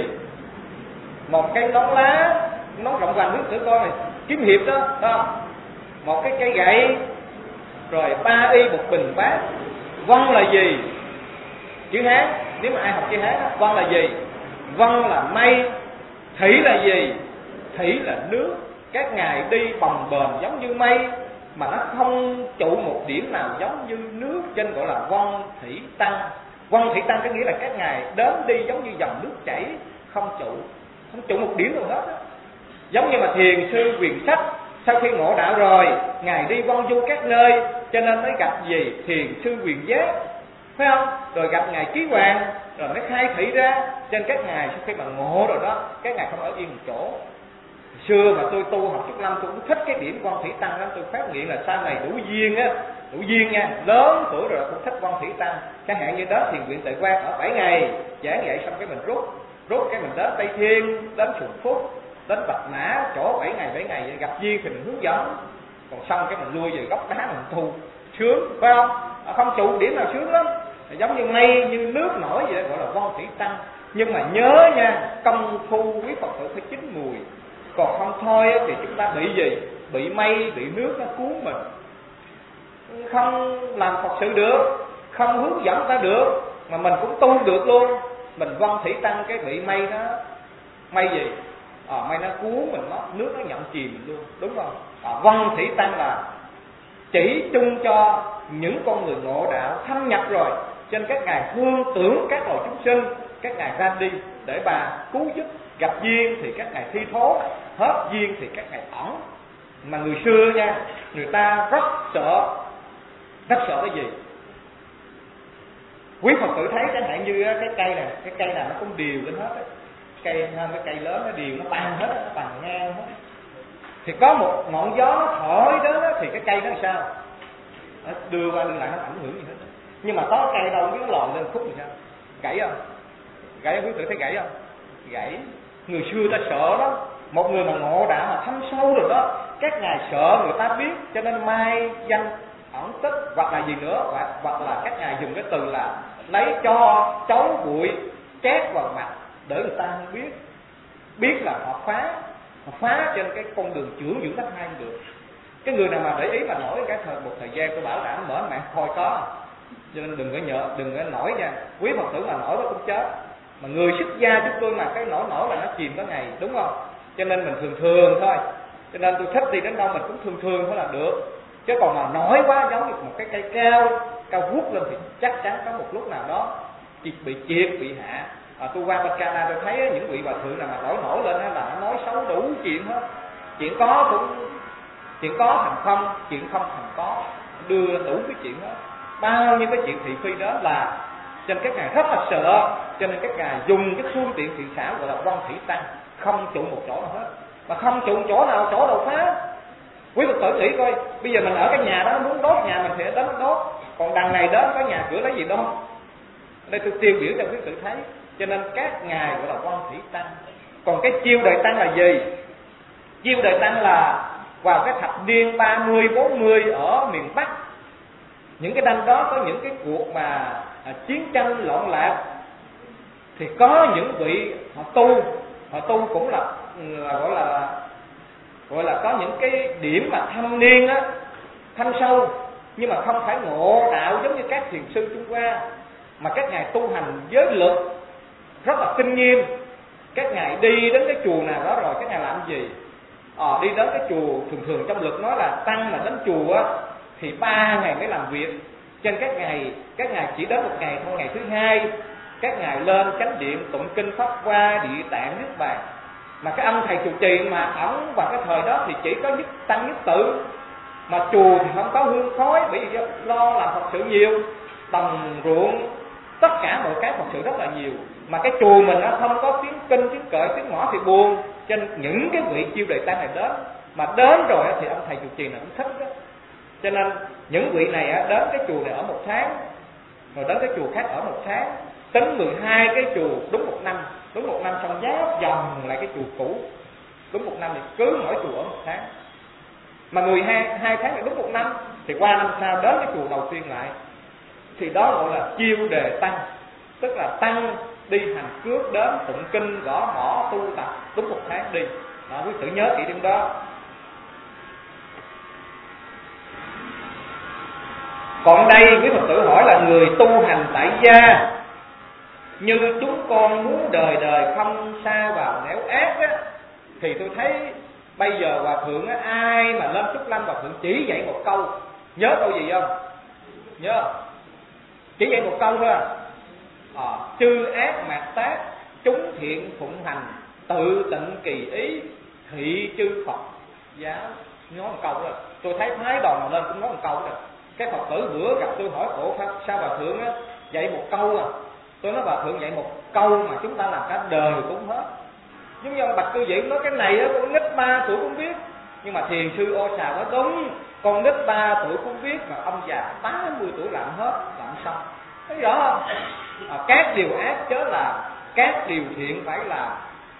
Một cây nón lá, nón rộng vành, nước tử con này, kiếm hiệp đó, đó, một cái cây gậy, rồi ba y một bình bát. Văn là gì? Chữ Hán, nếu mà ai học chữ Hán, văn là gì? Văn là mây. Thủy là gì? Thủy là nước. Các ngài đi bồng bềnh giống như mây, mà nó không trụ một điểm nào giống như nước, trên gọi là Văn Thủy Tăng. Văn Thủy Tăng có nghĩa là các ngài đến đi giống như dòng nước chảy, không trụ, không trụ một điểm nào hết đó. Giống như mà thiền sư Quyền Sách sau khi ngộ đạo rồi, ngài đi vong du các nơi, cho nên mới gặp gì? Thiền sư Quyền Giác, phải không? Rồi gặp ngài Ký Hoàng, rồi mới khai thị ra. Trên các ngài sau khi mà ngộ rồi đó, các ngài không ở yên một chỗ. Xưa mà tôi tu học chút năm, tôi cũng thích cái điểm Văn Thủy Tăng lắm. Tôi phát nguyện là sau này đủ duyên á, đủ duyên nha, lớn tuổi rồi cũng thích Văn Thủy Tăng. Chẳng hạn như đó thiền viện Tuệ Quang ở bảy ngày giảng dạy xong cái mình rút rút cái mình đến Tây Thiên, đến Sùng Phúc, đến Bạch Mã, chỗ bảy ngày bảy ngày gặp duyên thì mình hướng dẫn, còn xong cái mình lui về góc đá mình tu sướng, phải không? Không trụ điểm nào sướng lắm, giống như mây như nước nổi vậy, gọi là Văn Thủy Tăng. Nhưng mà nhớ nha, công phu quý Phật tử phải chín mùi, còn không thôi thì chúng ta bị gì? Bị mây, bị nước nó cuốn mình, không làm Phật sự được, không hướng dẫn ta được, mà mình cũng tu được luôn. Mình Văn Thủy Tăng cái bị mây nó, mây gì? À, mây nó cuốn mình, nó nước nó nhận chìm mình luôn, đúng không? À, Văn Thủy Tăng là chỉ chung cho những con người ngộ đạo thâm nhập rồi, trên các ngài hương tưởng các loài chúng sinh, các ngài ra đi để bà cứu giúp. Gặp duyên thì các ngài thi thố, hết duyên thì các ngài ẩn. Mà người xưa nha, người ta rất sợ, rất sợ cái gì? Quý Phật tử thấy chẳng hạn như cái cây này, cái cây này nó cũng đều lên hết ấy. Cây cái cây lớn nó đều, nó bằng hết, nó bằng ngang hết. Thì có một ngọn gió nó thổi đến đó, thì cái cây nó làm sao? Nó đưa qua đưa lại nó ảnh hưởng gì hết. Nhưng mà có cây đâu biết nó lòn lên khúc thì sao? Gãy không? Gãy không? Quý Phật tử thấy gãy không? Gãy. Người xưa ta sợ đó. Một người mà ngộ đạo mà thâm sâu rồi đó, các ngài sợ người ta biết, cho nên mai danh ẩn tích, hoặc là gì nữa, hoặc, hoặc là các ngài dùng cái từ là lấy cho chấu bụi chét vào mặt để người ta không biết. Biết là họ phá, họ phá trên cái con đường trưởng dưỡng đất hai được. Cái người nào mà để ý mà nổi cái thời một thời gian, tôi bảo đảm mở mạng coi có, cho nên đừng có nhớ, đừng có nổi nha. Quý Phật tử mà nổi nó cũng chết. Mà người xuất gia chúng tôi mà cái nổi nổi là nó chìm có ngày, đúng không? Cho nên mình thường thường thôi. Cho nên tôi thích đi đến đâu mình cũng thường thường thôi là được. Chứ còn mà nổi quá giống như một cái cây cao, cao vút lên thì chắc chắn có một lúc nào đó bị triệt, bị hạ. À, tôi qua bên Canada tôi thấy những vị bà thượng nào mà nổi nổi lên là nó nói xấu đủ chuyện hết. Chuyện có cũng chuyện có thành không, chuyện không thành có, đưa đủ cái chuyện đó. Bao nhiêu cái chuyện thị phi đó là cho nên các ngài rất là sợ, cho nên các ngài dùng cái phương tiện thiện xảo gọi là Văn Thủy Tăng, không trụ một chỗ nào hết. Mà không trụ một chỗ nào, chỗ đâu phá. Quý Phật tử nghĩ coi, bây giờ mình ở cái nhà đó muốn đốt nhà mình thì đến đốt, Còn đằng này đó có nhà cửa lấy gì đâu. Đây tôi tiêu biểu cho quý vị thấy. Cho nên các ngài gọi là Quan Thủy Tăng. Còn cái chiêu đời Tăng là gì? Chiêu đời Tăng là vào cái thập niên ba mươi bốn mươi ở miền Bắc, những cái năm đó có những cái cuộc mà à, chiến tranh loạn lạc, thì có những vị họ tu, họ tu cũng là, là gọi là gọi là có những cái điểm mà thâm niên á, thâm sâu, nhưng mà không phải ngộ đạo giống như các thiền sư Trung Hoa, mà các ngài tu hành giới luật rất là kinh nghiêm. Các ngài đi đến cái chùa nào đó rồi các ngài làm gì? Ờ, đi đến cái chùa, thường thường trong luật nói là tăng mà đến chùa á thì ba ngày mới làm việc. Trên các ngày, các ngài chỉ đến một ngày thôi, ngày thứ hai các ngài lên chánh điện tụng kinh pháp hoa, địa tạng, niết bàn. Mà cái ông thầy trụ trì mà ổng vào cái thời đó thì chỉ có nhất tăng nhất tự, mà chùa thì không có hương khói, bởi vì lo làm Phật sự nhiều, đồng ruộng, tất cả mọi cái Phật sự rất là nhiều. Mà cái chùa mình nó không có tiếng kinh, tiếng cởi, tiếng mõ thì buồn. Cho nên những cái vị chiêu đời Tăng này đến, mà đến rồi thì ông thầy trụ trì này cũng thích đó. Cho nên những vị này đến cái chùa này ở một tháng, rồi đến cái chùa khác ở một tháng, tính mười hai cái chùa đúng một năm, đúng một năm xong giáp dòng lại cái chùa cũ, đúng một năm thì cứ mỗi chùa ở một tháng. Mà mười hai hai tháng là đúng một năm, thì qua năm sau đến cái chùa đầu tiên lại, thì đó gọi là chiêu đề Tăng, tức là tăng đi hành cước đến tụng kinh gõ mõ tu tập đúng một tháng đi. Đó, quý tự nhớ kỹ điểm đó. Còn đây quý Phật tử hỏi là người tu hành tại gia, như chúng con muốn đời đời không sa vào nẻo ác á, thì tôi thấy bây giờ hòa thượng á, ai mà lên Trúc Lâm hòa thượng chỉ dạy một câu, nhớ câu gì không? Nhớ chỉ dạy một câu thôi à. À, chư ác mạt tác, chúng thiện phụng hành, tự tịnh kỳ ý, thị chư Phật giáo. Nói một câu rồi. Tôi thấy Thái Đoàn nào lên cũng nói một câu rồi. Cái Phật tử bữa gặp tôi hỏi khổ sao hòa thượng á dạy một câu à. Tôi nói hòa thượng dạy một câu mà chúng ta làm cả đời cũng hết. Giống như ông Bạch Cư Diễn nói cái này á, con nít ba tuổi cũng biết. Nhưng mà thiền sư Ô Xà nói đúng, con nít ba tuổi cũng biết, mà ông già tám mươi tuổi làm hết, làm xong. Thấy rõ không? À, các điều ác chớ làm, các điều thiện phải làm,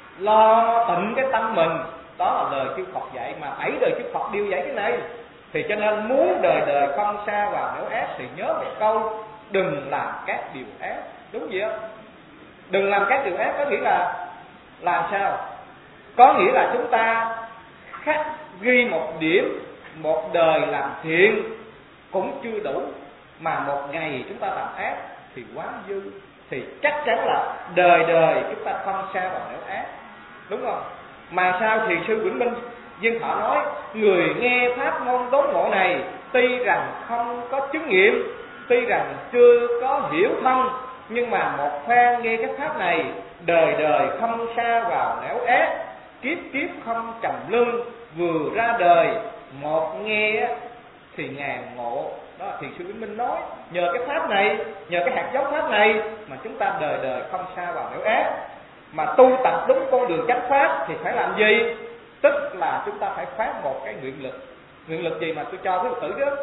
lo tịnh cái tâm mình. Đó là lời chư Phật dạy, mà bảy đời chư Phật đều dạy cái này. Thì cho nên muốn đời đời không sa vào nẻo ác thì nhớ một câu, đừng làm các điều ác. Đúng vậy không? Đừng làm các điều ác có nghĩa là làm sao? Có nghĩa là chúng ta khắc ghi một điểm, một đời làm thiện cũng chưa đủ, mà một ngày chúng ta làm ác thì quá dư. Thì chắc chắn là đời đời chúng ta không sa vào nẻo ác. Đúng không? Mà sao thì sư Vĩnh Minh Duyên Thọ nói, người nghe pháp môn đốn ngộ này tuy rằng không có chứng nghiệm, tuy rằng chưa có hiểu thông, nhưng mà một phen nghe cái pháp này, đời đời không sa vào nẻo ác, kiếp kiếp không trầm luân, vừa ra đời một nghe thì ngàn ngộ. Đó là thiền sư Vĩnh Minh nói, nhờ cái pháp này, nhờ cái hạt giống pháp này mà chúng ta đời đời không sa vào nẻo ác. Mà tu tập đúng con đường chánh pháp thì phải làm gì? Tức là chúng ta phải phát một cái nguyện lực. Nguyện lực gì mà tôi cho quý Phật tử đó?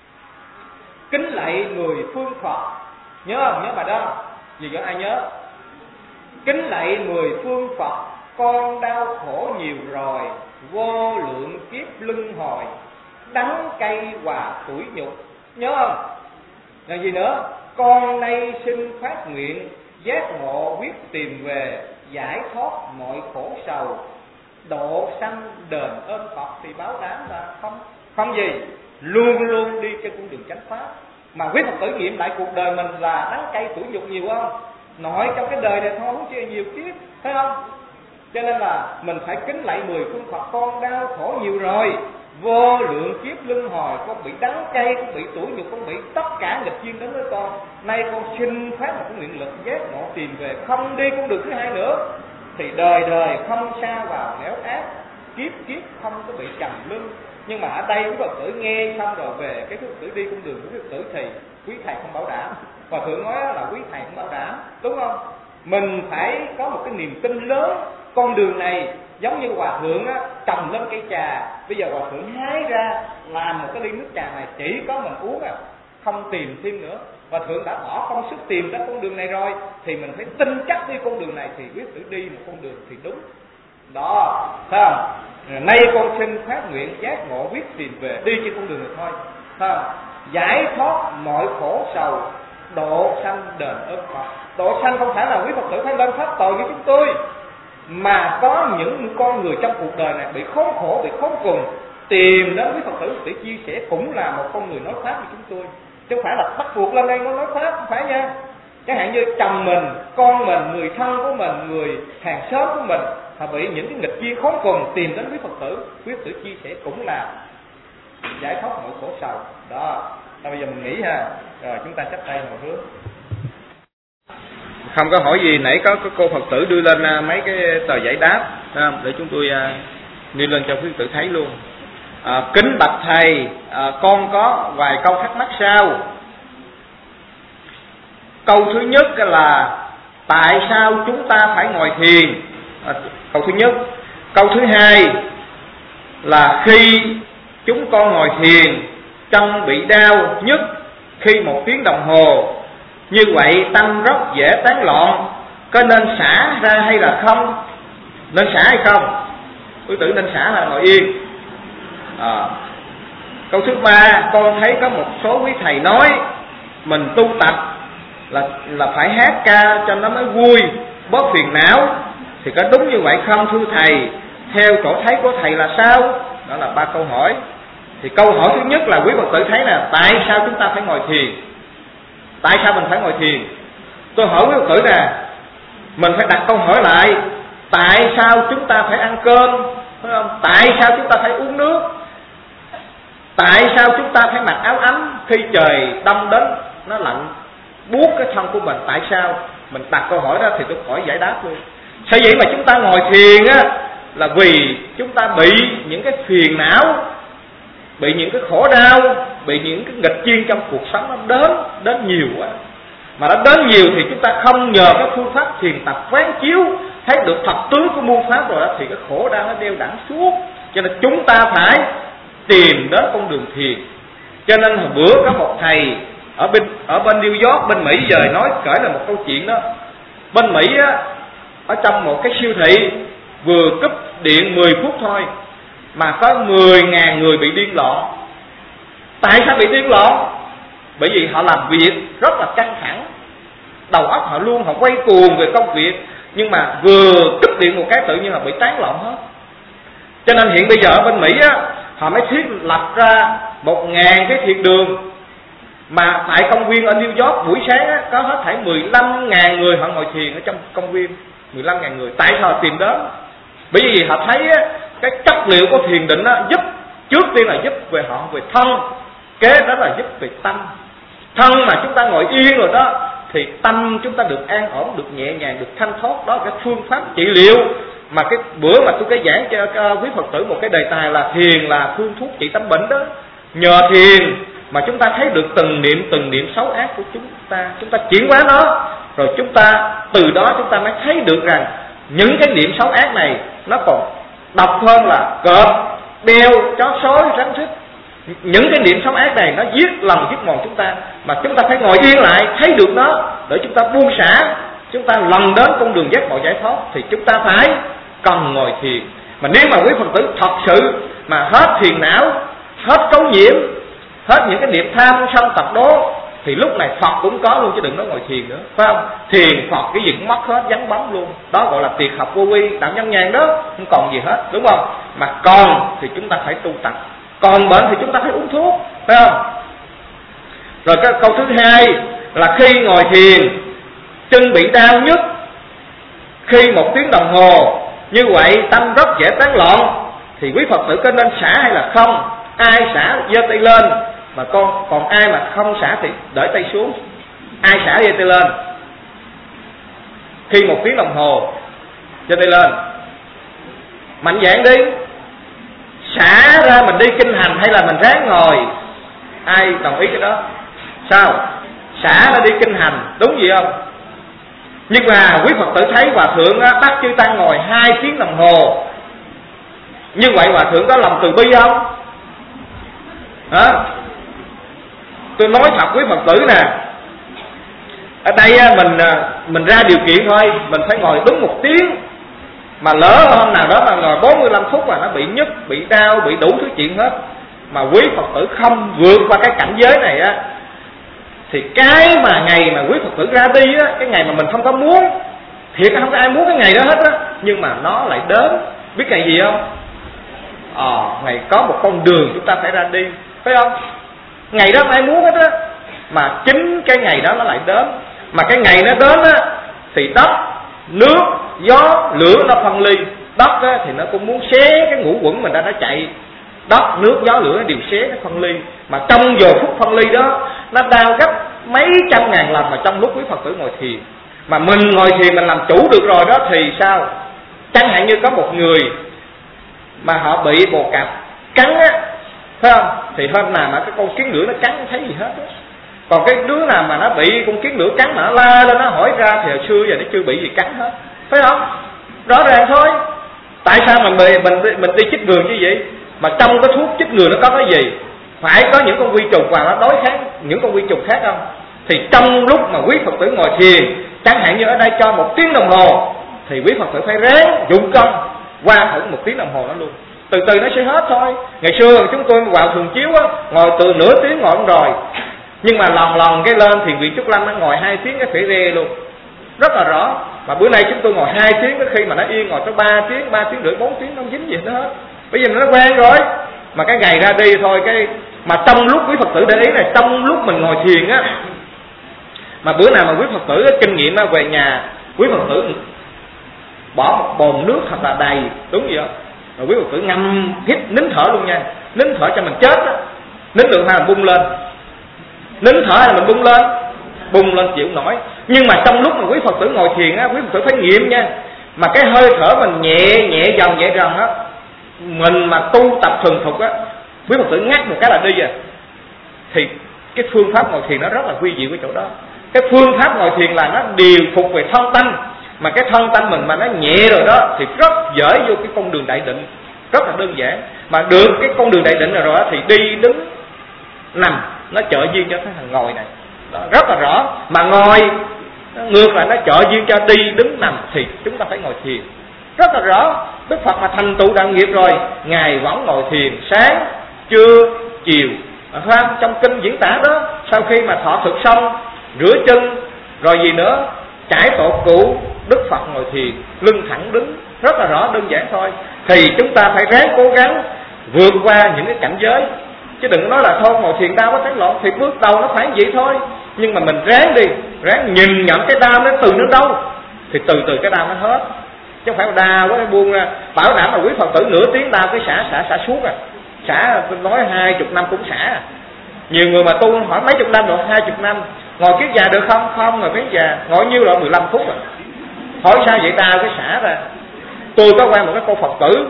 Kính lạy mười phương Phật. Nhớ không? Nhớ bài đó. Gì cho ai nhớ? Kính lạy mười phương Phật, con đau khổ nhiều rồi, vô lượng kiếp luân hồi, đắng cay hòa tủi nhục. Nhớ không? Là gì nữa? Con nay xin phát nguyện, giác ngộ quyết tìm về, giải thoát mọi khổ sầu, độ sanh đền ơn Phật. Thì báo đáp là không không gì, luôn luôn đi trên con đường chánh pháp. Mà quý Phật tử nghiệm lại cuộc đời mình là đắng cay tủi nhục nhiều không? Nội trong cái đời này thôi, không chia nhiều kiếp, thấy không? Cho nên là mình phải kính lạy mười phương Phật, con đau khổ nhiều rồi, vô lượng kiếp luân hồi, con bị đắng cay, con bị tủi nhục, con bị tất cả nghịch duyên đến với con. Nay con xin phát một cái nguyện lực giác ngộ tìm về, không đi con đường thứ hai nữa, thì đời đời không sa vào nẻo ác, kiếp kiếp không có bị trầm luân. Nhưng mà ở đây quý Phật tử nghe xong rồi về cái quý Phật tử đi con đường của quý Phật tử thì quý thầy không bảo đảm. Hòa thượng nói là quý thầy không bảo đảm, đúng không? Mình phải có một cái niềm tin lớn. Con đường này giống như hòa thượng á, trồng lên cây trà, bây giờ hòa thượng hái ra làm một cái ly nước trà này chỉ có mình uống à. không tìm thêm nữa. Hòa thượng đã bỏ công sức tìm ra con đường này rồi thì mình phải tin chắc đi con đường này thì quý Phật tử đi một con đường thì đúng. Đó, thấy không? Nay con xin phát nguyện giác ngộ quyết tìm về, đi trên con đường này thôi. Thấy không? Giải thoát mọi khổ sầu, độ sanh đền ơn Phật. Độ sanh không phải là quý Phật tử phải lên pháp tội với chúng tôi, mà có những con người trong cuộc đời này bị khốn khổ, bị khốn cùng, tìm đến quý Phật tử để chia sẻ cũng là một con người nói pháp với chúng tôi, chứ không phải là bắt buộc lên đây nó nói pháp, không phải nha. Chẳng hạn như chồng mình, con mình, người thân của mình, người hàng xóm của mình họ bị những cái nghịch duyên khốn cùng tìm đến quý Phật tử, quý Phật tử chia sẻ cũng là giải thoát mọi khổ sầu. Đó, bây giờ mình nghĩ ha, rồi chúng ta chắp tay hồi hướng. Không có hỏi gì, nãy có, có cô Phật tử đưa lên mấy cái tờ giải đáp không? Để chúng tôi đưa lên cho quý Phật tử thấy luôn. À, kính bạch thầy, à, con có vài câu thắc mắc sau. Câu thứ nhất là tại sao chúng ta phải ngồi thiền? À, câu thứ nhất. Câu thứ hai là khi chúng con ngồi thiền, chân bị đau nhức khi một tiếng đồng hồ, như vậy tâm rất dễ tán loạn, có nên xả ra hay là không? Nên xả hay không? Quý tử nên xả là ngồi yên. À, câu thứ ba, con thấy có một số quý thầy nói mình tu tập là là phải hát ca cho nó mới vui, bớt phiền não, thì có đúng như vậy không thưa thầy? Theo chỗ thấy của thầy là sao? Đó là ba câu hỏi. Thì câu hỏi thứ nhất là quý Phật tử thấy là tại sao chúng ta phải ngồi thiền? Tại sao mình phải ngồi thiền? Tôi hỏi quý Phật tử nè, mình phải đặt câu hỏi lại, tại sao chúng ta phải ăn cơm? Phải không? Tại sao chúng ta phải uống nước? Tại sao chúng ta phải mặc áo ấm khi trời đông đến nó lạnh buốt cái thân của mình? Tại sao? Mình đặt câu hỏi đó thì tôi khỏi giải đáp luôn. Sở dĩ mà chúng ta ngồi thiền á là vì chúng ta bị những cái phiền não, bị những cái khổ đau, bị những cái nghịch duyên trong cuộc sống nó đến đến nhiều quá. Mà nó đến nhiều thì chúng ta không nhờ cái phương pháp thiền tập quán chiếu thấy được thật tướng của muôn pháp rồi đó, thì cái khổ đau nó đeo đẳng suốt. Cho nên chúng ta phải tìm đến con đường thiền. Cho nên hồi bữa có một thầy ở bên ở bên New York, bên Mỹ giờ nói kể là một câu chuyện đó. Bên Mỹ á, ở trong một cái siêu thị vừa cúp điện mười phút thôi mà có mười ngàn người bị điên loạn. Tại sao bị điên loạn? Bởi vì họ làm việc rất là căng thẳng, đầu óc họ luôn họ quay cuồng về công việc, nhưng mà vừa cúp điện một cái tự nhiên họ bị tán loạn hết. Cho nên hiện bây giờ ở bên Mỹ á, họ mới thiết lập ra một ngàn cái thiền đường, mà tại công viên ở New York buổi sáng á, có hết thảy mười lăm ngàn người họ ngồi thiền ở trong công viên. Mười lăm ngàn người. Tại sao họ tìm đến? Bởi vì họ thấy á, cái chất liệu của thiền định á, giúp, trước tiên là giúp về họ về thân, kế đó là giúp về tâm. Thân mà chúng ta ngồi yên rồi đó thì tâm chúng ta được an ổn, được nhẹ nhàng, được thanh thoát. Đó là cái phương pháp trị liệu mà cái bữa mà tôi cái giảng cho quý Phật tử một cái đề tài là thiền là phương thuốc trị tâm bệnh đó. Nhờ thiền mà chúng ta thấy được từng niệm từng niệm xấu ác của chúng ta, chúng ta chuyển hóa nó, rồi chúng ta từ đó chúng ta mới thấy được rằng những cái niệm xấu ác này nó còn độc hơn là cọp, beo, chó sói, rắn rít. Những cái niệm xấu ác này nó giết lòng giết mòn chúng ta, mà chúng ta phải ngồi yên lại thấy được nó để chúng ta buông xả, chúng ta lần đến con đường giác ngộ giải thoát thì chúng ta phải cần ngồi thiền. Mà nếu mà quý Phật tử thật sự mà hết phiền não, hết cấu nhiễm, hết những cái niệm tham sân tập đố thì lúc này Phật cũng có luôn, chứ đừng nói ngồi thiền nữa, phải không? Thiền Phật cái gì cũng mất hết, vắng bóng luôn. Đó gọi là tiệt học vô vi, đặng nhân nhàn đó, không còn gì hết, đúng không? Mà còn thì chúng ta phải tu tập, còn bệnh thì chúng ta phải uống thuốc, phải không? Rồi cái câu thứ hai là khi ngồi thiền chân bị đau nhức khi một tiếng đồng hồ, như vậy tâm rất dễ tán loạn, thì quý Phật tử có nên xả hay là không? Ai xả giơ tay lên, mà con còn ai mà không xả thì để tay xuống. Ai xả giơ tay lên khi một tiếng đồng hồ, giơ tay lên mạnh dạn đi. Xả ra mình đi kinh hành hay là mình ráng ngồi? Ai đồng ý cái đó? Sao? Xả ra đi kinh hành, đúng gì không? Nhưng mà quý Phật tử thấy Hòa Thượng á, bắt chư Tăng ngồi hai tiếng đồng hồ, như vậy Hòa Thượng có lòng từ bi không? Hả? Tôi nói thật quý Phật tử nè, ở đây mình mình ra điều kiện thôi, mình phải ngồi đúng một tiếng. Mà lỡ hôm nào đó mà ngồi bốn mươi lăm phút mà nó bị nhức, bị đau, bị đủ thứ chuyện hết, mà quý Phật tử không vượt qua cái cảnh giới này á, thì cái mà ngày mà quý Phật tử ra đi á, cái ngày mà mình không có muốn, thiệt không có ai muốn cái ngày đó hết á, nhưng mà nó lại đến. Biết ngày gì không? Ờ, à, ngày có một con đường chúng ta phải ra đi, phải không? Ngày đó không ai muốn hết á, mà chính cái ngày đó nó lại đến. Mà cái ngày nó đến á, thì đất, nước, gió, lửa nó phân ly. Đất á, thì nó cũng muốn xé cái ngũ quẩn mình ra nó chạy. Đất, nước, gió, lửa nó đều xé, nó phân ly. Mà trong giờ phút phân ly đó, nó đau gấp mấy trăm ngàn lần mà trong lúc quý Phật tử ngồi thiền. Mà mình ngồi thiền mình làm chủ được rồi đó thì sao? Chẳng hạn như có một người mà họ bị bồ cạp cắn á, phải không? Thì hôm nào mà cái con kiến lửa nó cắn không thấy gì hết á. Còn cái đứa nào mà nó bị con kiến lửa cắn mà nó la lên, nó hỏi ra thì hồi xưa giờ nó chưa bị gì cắn hết, phải không? Rõ ràng thôi. Tại sao mà mình mình mình đi chích ngừa như vậy? Mà trong cái thuốc chích ngừa nó có cái gì? Phải có những con vi trùng và nó đối kháng những con vi trùng khác không? Thì trong lúc mà quý Phật tử ngồi thiền, chẳng hạn như ở đây cho một tiếng đồng hồ, thì quý Phật tử phải ráng dụng công qua thử một tiếng đồng hồ đó luôn. Từ từ nó sẽ hết thôi. Ngày xưa chúng tôi vào thường chiếu á, ngồi từ nửa tiếng ngồi rồi, nhưng mà lần lần cái lên thì vị Trúc Lâm nó ngồi hai tiếng cái phải rê luôn, rất là rõ. Mà bữa nay chúng tôi ngồi hai tiếng, có khi mà nó yên ngồi tới ba tiếng, ba tiếng rưỡi, bốn tiếng nó không dính gì nữa hết. Bây giờ nó quen rồi. Mà cái ngày ra đi thôi, cái mà trong lúc quý Phật tử để ý này, trong lúc mình ngồi thiền á, mà bữa nào mà quý Phật tử kinh nghiệm á, về nhà quý Phật tử bỏ một bồn nước thật là đầy, đúng vậy không? Rồi quý Phật tử ngâm hít nín thở luôn nha, nín thở cho mình chết á, nín được hay là bung lên, nín thở hay là mình bung lên, bung lên chịu nổi. Nhưng mà trong lúc mà quý Phật tử ngồi thiền á, quý Phật tử phải nghiệm nha, mà cái hơi thở mình nhẹ nhẹ dần nhẹ dần á, mình mà tu tập thuần thục á, quý Phật tử ngắt một cái là đi à. Thì cái phương pháp ngồi thiền nó rất là quy diệu cái chỗ đó. Cái phương pháp ngồi thiền là nó điều phục về thân tâm, mà cái thân tâm mình mà nó nhẹ rồi đó thì rất dễ vô cái con đường đại định, rất là đơn giản. Mà được cái con đường đại định rồi, rồi thì đi đứng nằm nó trợ duyên cho cái thằng ngồi này đó, rất là rõ. Mà ngồi ngược lại nó trợ duyên cho đi đứng nằm, thì chúng ta phải ngồi thiền rất là rõ. Đức Phật mà thành tựu đạo nghiệp rồi, ngài vẫn ngồi thiền sáng, trưa, chiều, phải không? Trong kinh diễn tả đó, sau khi mà thọ thực xong, rửa chân rồi gì nữa, trải tổ cụ, Đức Phật ngồi thiền, lưng thẳng đứng, rất là rõ, đơn giản thôi. Thì chúng ta phải ráng cố gắng vượt qua những cái cảnh giới, chứ đừng nói là thôi ngồi thiền đau có tán loạn. Thì bước đầu nó phải vậy thôi, nhưng mà mình ráng đi, ráng nhìn nhận cái đau nó từ nó đâu, thì từ từ cái đau nó hết, chứ không phải đau quá buông ra. Bảo đảm là quý Phật tử nửa tiếng đau cái xả xả xả suốt à, xả tôi nói hai chục năm cũng xả à. Nhiều người mà tu hỏi mấy chục năm rồi, hai chục năm ngồi kiết già được không? Không, ngồi kiết già ngồi nhiêu rồi, mười lăm phút rồi. Hỏi sao vậy? đau cái xả ra. Tôi có quen một cái cô Phật tử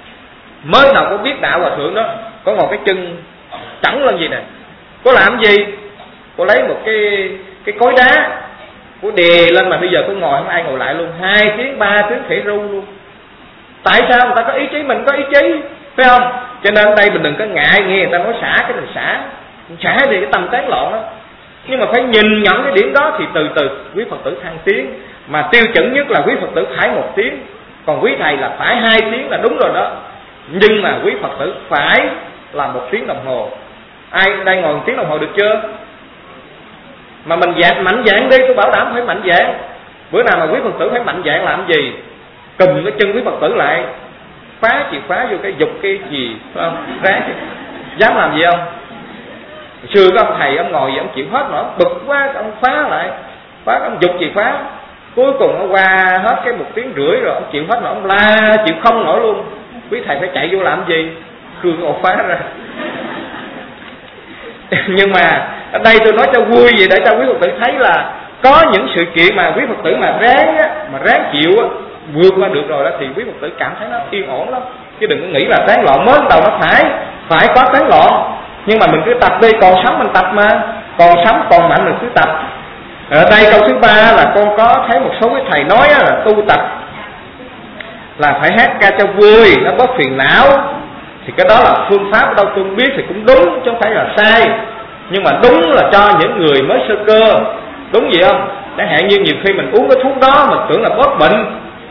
mới đầu có biết đạo hòa thượng đó, có ngồi cái chân trắng lên gì nè, có làm gì? Cô lấy một cái cái cối đá, cô đè lên, mà bây giờ cô ngồi không ai ngồi lại luôn, hai tiếng ba tiếng phải ru luôn. Tại sao? Người ta có ý chí, mình có ý chí, phải không? Cho nên ở đây mình đừng có ngại nghe người ta nói xả cái này xả, xả thì cái tâm tán loạn đó. Nhưng mà phải nhìn nhận cái điểm đó thì từ từ quý Phật tử thăng tiến. Mà tiêu chuẩn nhất là quý Phật tử phải một tiếng, còn quý thầy là phải hai tiếng là đúng rồi đó. Nhưng mà quý Phật tử phải là một tiếng đồng hồ. Ai đây ngồi một tiếng đồng hồ được chưa? Mà mình dạn mạnh dạn đi, tôi bảo đảm phải mạnh dạn. Bữa nào mà quý Phật tử phải mạnh dạn làm gì? Cầm cái chân quý Phật tử lại, phá chìa khóa vô cái dục cái gì, phải không? Ráng, dám làm gì không? Xưa có ông thầy, ông ngồi vậy, ông chịu hết nổi, bực quá, ông phá lại, phá, ông dục gì phá. Cuối cùng nó qua hết cái một tiếng rưỡi rồi, ông chịu hết nổi, ông la, chịu không nổi luôn. Quý thầy phải chạy vô làm gì? Cương ổ phá ra. Nhưng mà ở đây tôi nói cho vui vậy, để cho quý Phật tử thấy là có những sự kiện mà quý Phật tử mà ráng á, mà ráng chịu á, vượt qua được rồi đó, thì quý Phật tử cảm thấy nó yên ổn lắm. Chứ đừng có nghĩ là tán loạn, mới đầu nó phải phải có tán loạn, nhưng mà mình cứ tập đi, còn sống mình tập mà, còn sống còn mạnh mình cứ tập. Ở đây câu thứ ba là con có thấy một số cái thầy nói là tu tập là phải hát ca cho vui, nó bớt phiền não. Thì cái đó là phương pháp, đâu tôi biết thì cũng đúng chứ không phải là sai. nhưng mà đúng là cho những người mới sơ cơ. Đúng vậy không? Chẳng hạn như nhiều khi mình uống cái thuốc đó mình tưởng là bớt bệnh,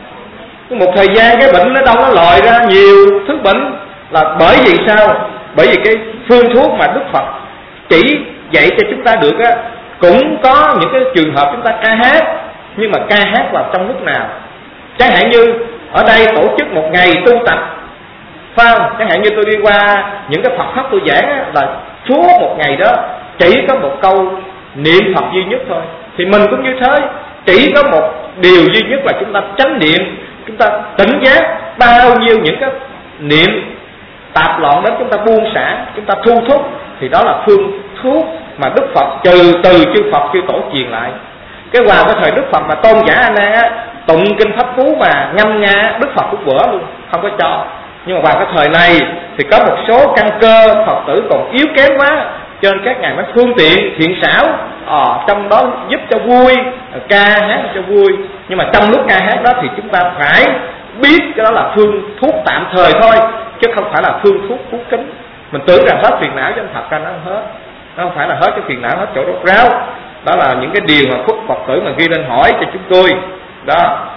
một thời gian cái bệnh nó đâu nó lòi ra nhiều thứ bệnh. Là bởi vì sao? Bởi vì cái phương thuốc mà Đức Phật chỉ dạy cho chúng ta được á, cũng có những cái trường hợp chúng ta ca hát, nhưng mà ca hát vào trong lúc nào? Chẳng hạn như ở đây tổ chức một ngày tu tập, phải không? Chẳng hạn như tôi đi qua những cái Phật pháp tôi giảng á, là suốt một ngày đó chỉ có một câu niệm Phật duy nhất thôi. Thì mình cũng như thế, chỉ có một điều duy nhất là chúng ta chánh niệm, chúng ta tỉnh giác. Bao nhiêu những cái niệm tạp loạn đến chúng ta buông xả, chúng ta thu thúc, thì đó là phương thuốc mà Đức Phật trừ từ chư Phật chư tổ truyền lại. Cái vào cái thời Đức Phật mà tôn giả A Nan á, tụng kinh pháp cú mà ngâm nga, Đức Phật cũng bữa luôn, không có cho. Nhưng mà vào cái thời này thì có một số căn cơ Phật tử còn yếu kém quá, cho nên các ngài mới phương tiện thiện xảo, ờ, trong đó giúp cho vui, ca hát cho vui. Nhưng mà trong lúc ca hát đó thì chúng ta phải biết cái đó là phương thuốc tạm thời thôi, chứ không phải là phương thuốc cứu kính. Mình tưởng rằng hết phiền não, chứ thật ra nó không hết. Nó không phải là hết cái phiền não, hết chỗ rốt ráo. Đó là những cái điều mà phúc Phật tử mà ghi lên hỏi cho chúng tôi. Đó.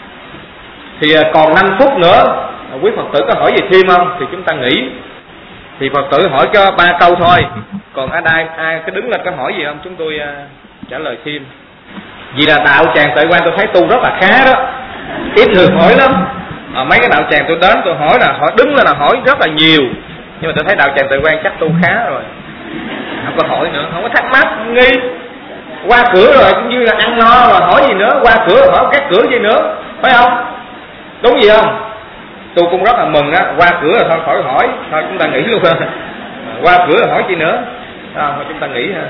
Thì còn năm phút nữa, quý Phật tử có hỏi gì thêm không? Thì chúng ta nghỉ. Thì Phật tử hỏi có ba câu thôi. Còn ở đây ai có đứng lên có hỏi gì không? Chúng tôi uh, trả lời thêm. Vì là đạo tràng Tuệ Quang tôi thấy tu rất là khá đó, ít thường hỏi lắm. À, mấy cái đạo tràng tôi đến tôi hỏi là hỏi đứng lên là hỏi rất là nhiều. Nhưng mà tôi thấy đạo tràng Tuệ Quang chắc tu khá rồi, không có hỏi nữa, không có thắc mắc nghi. Qua cửa rồi cũng như là ăn no rồi, hỏi gì nữa? Qua cửa hỏi các cửa gì nữa, phải không? Đúng gì không? Tôi cũng rất là mừng á, qua cửa rồi thôi khỏi hỏi, thôi chúng ta nghỉ luôn. Qua cửa rồi hỏi gì nữa? À, thôi chúng ta nghỉ ha.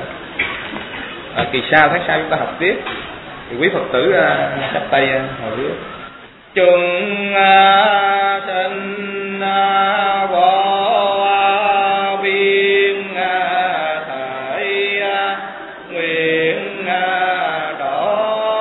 À, kỳ sau tháng sau chúng ta học tiếp. Thì quý Phật tử uh, chắp tay uh, hồi rước. Chúng uh, sinh uh, vô biên uh, thể uh, nguyện uh, đổ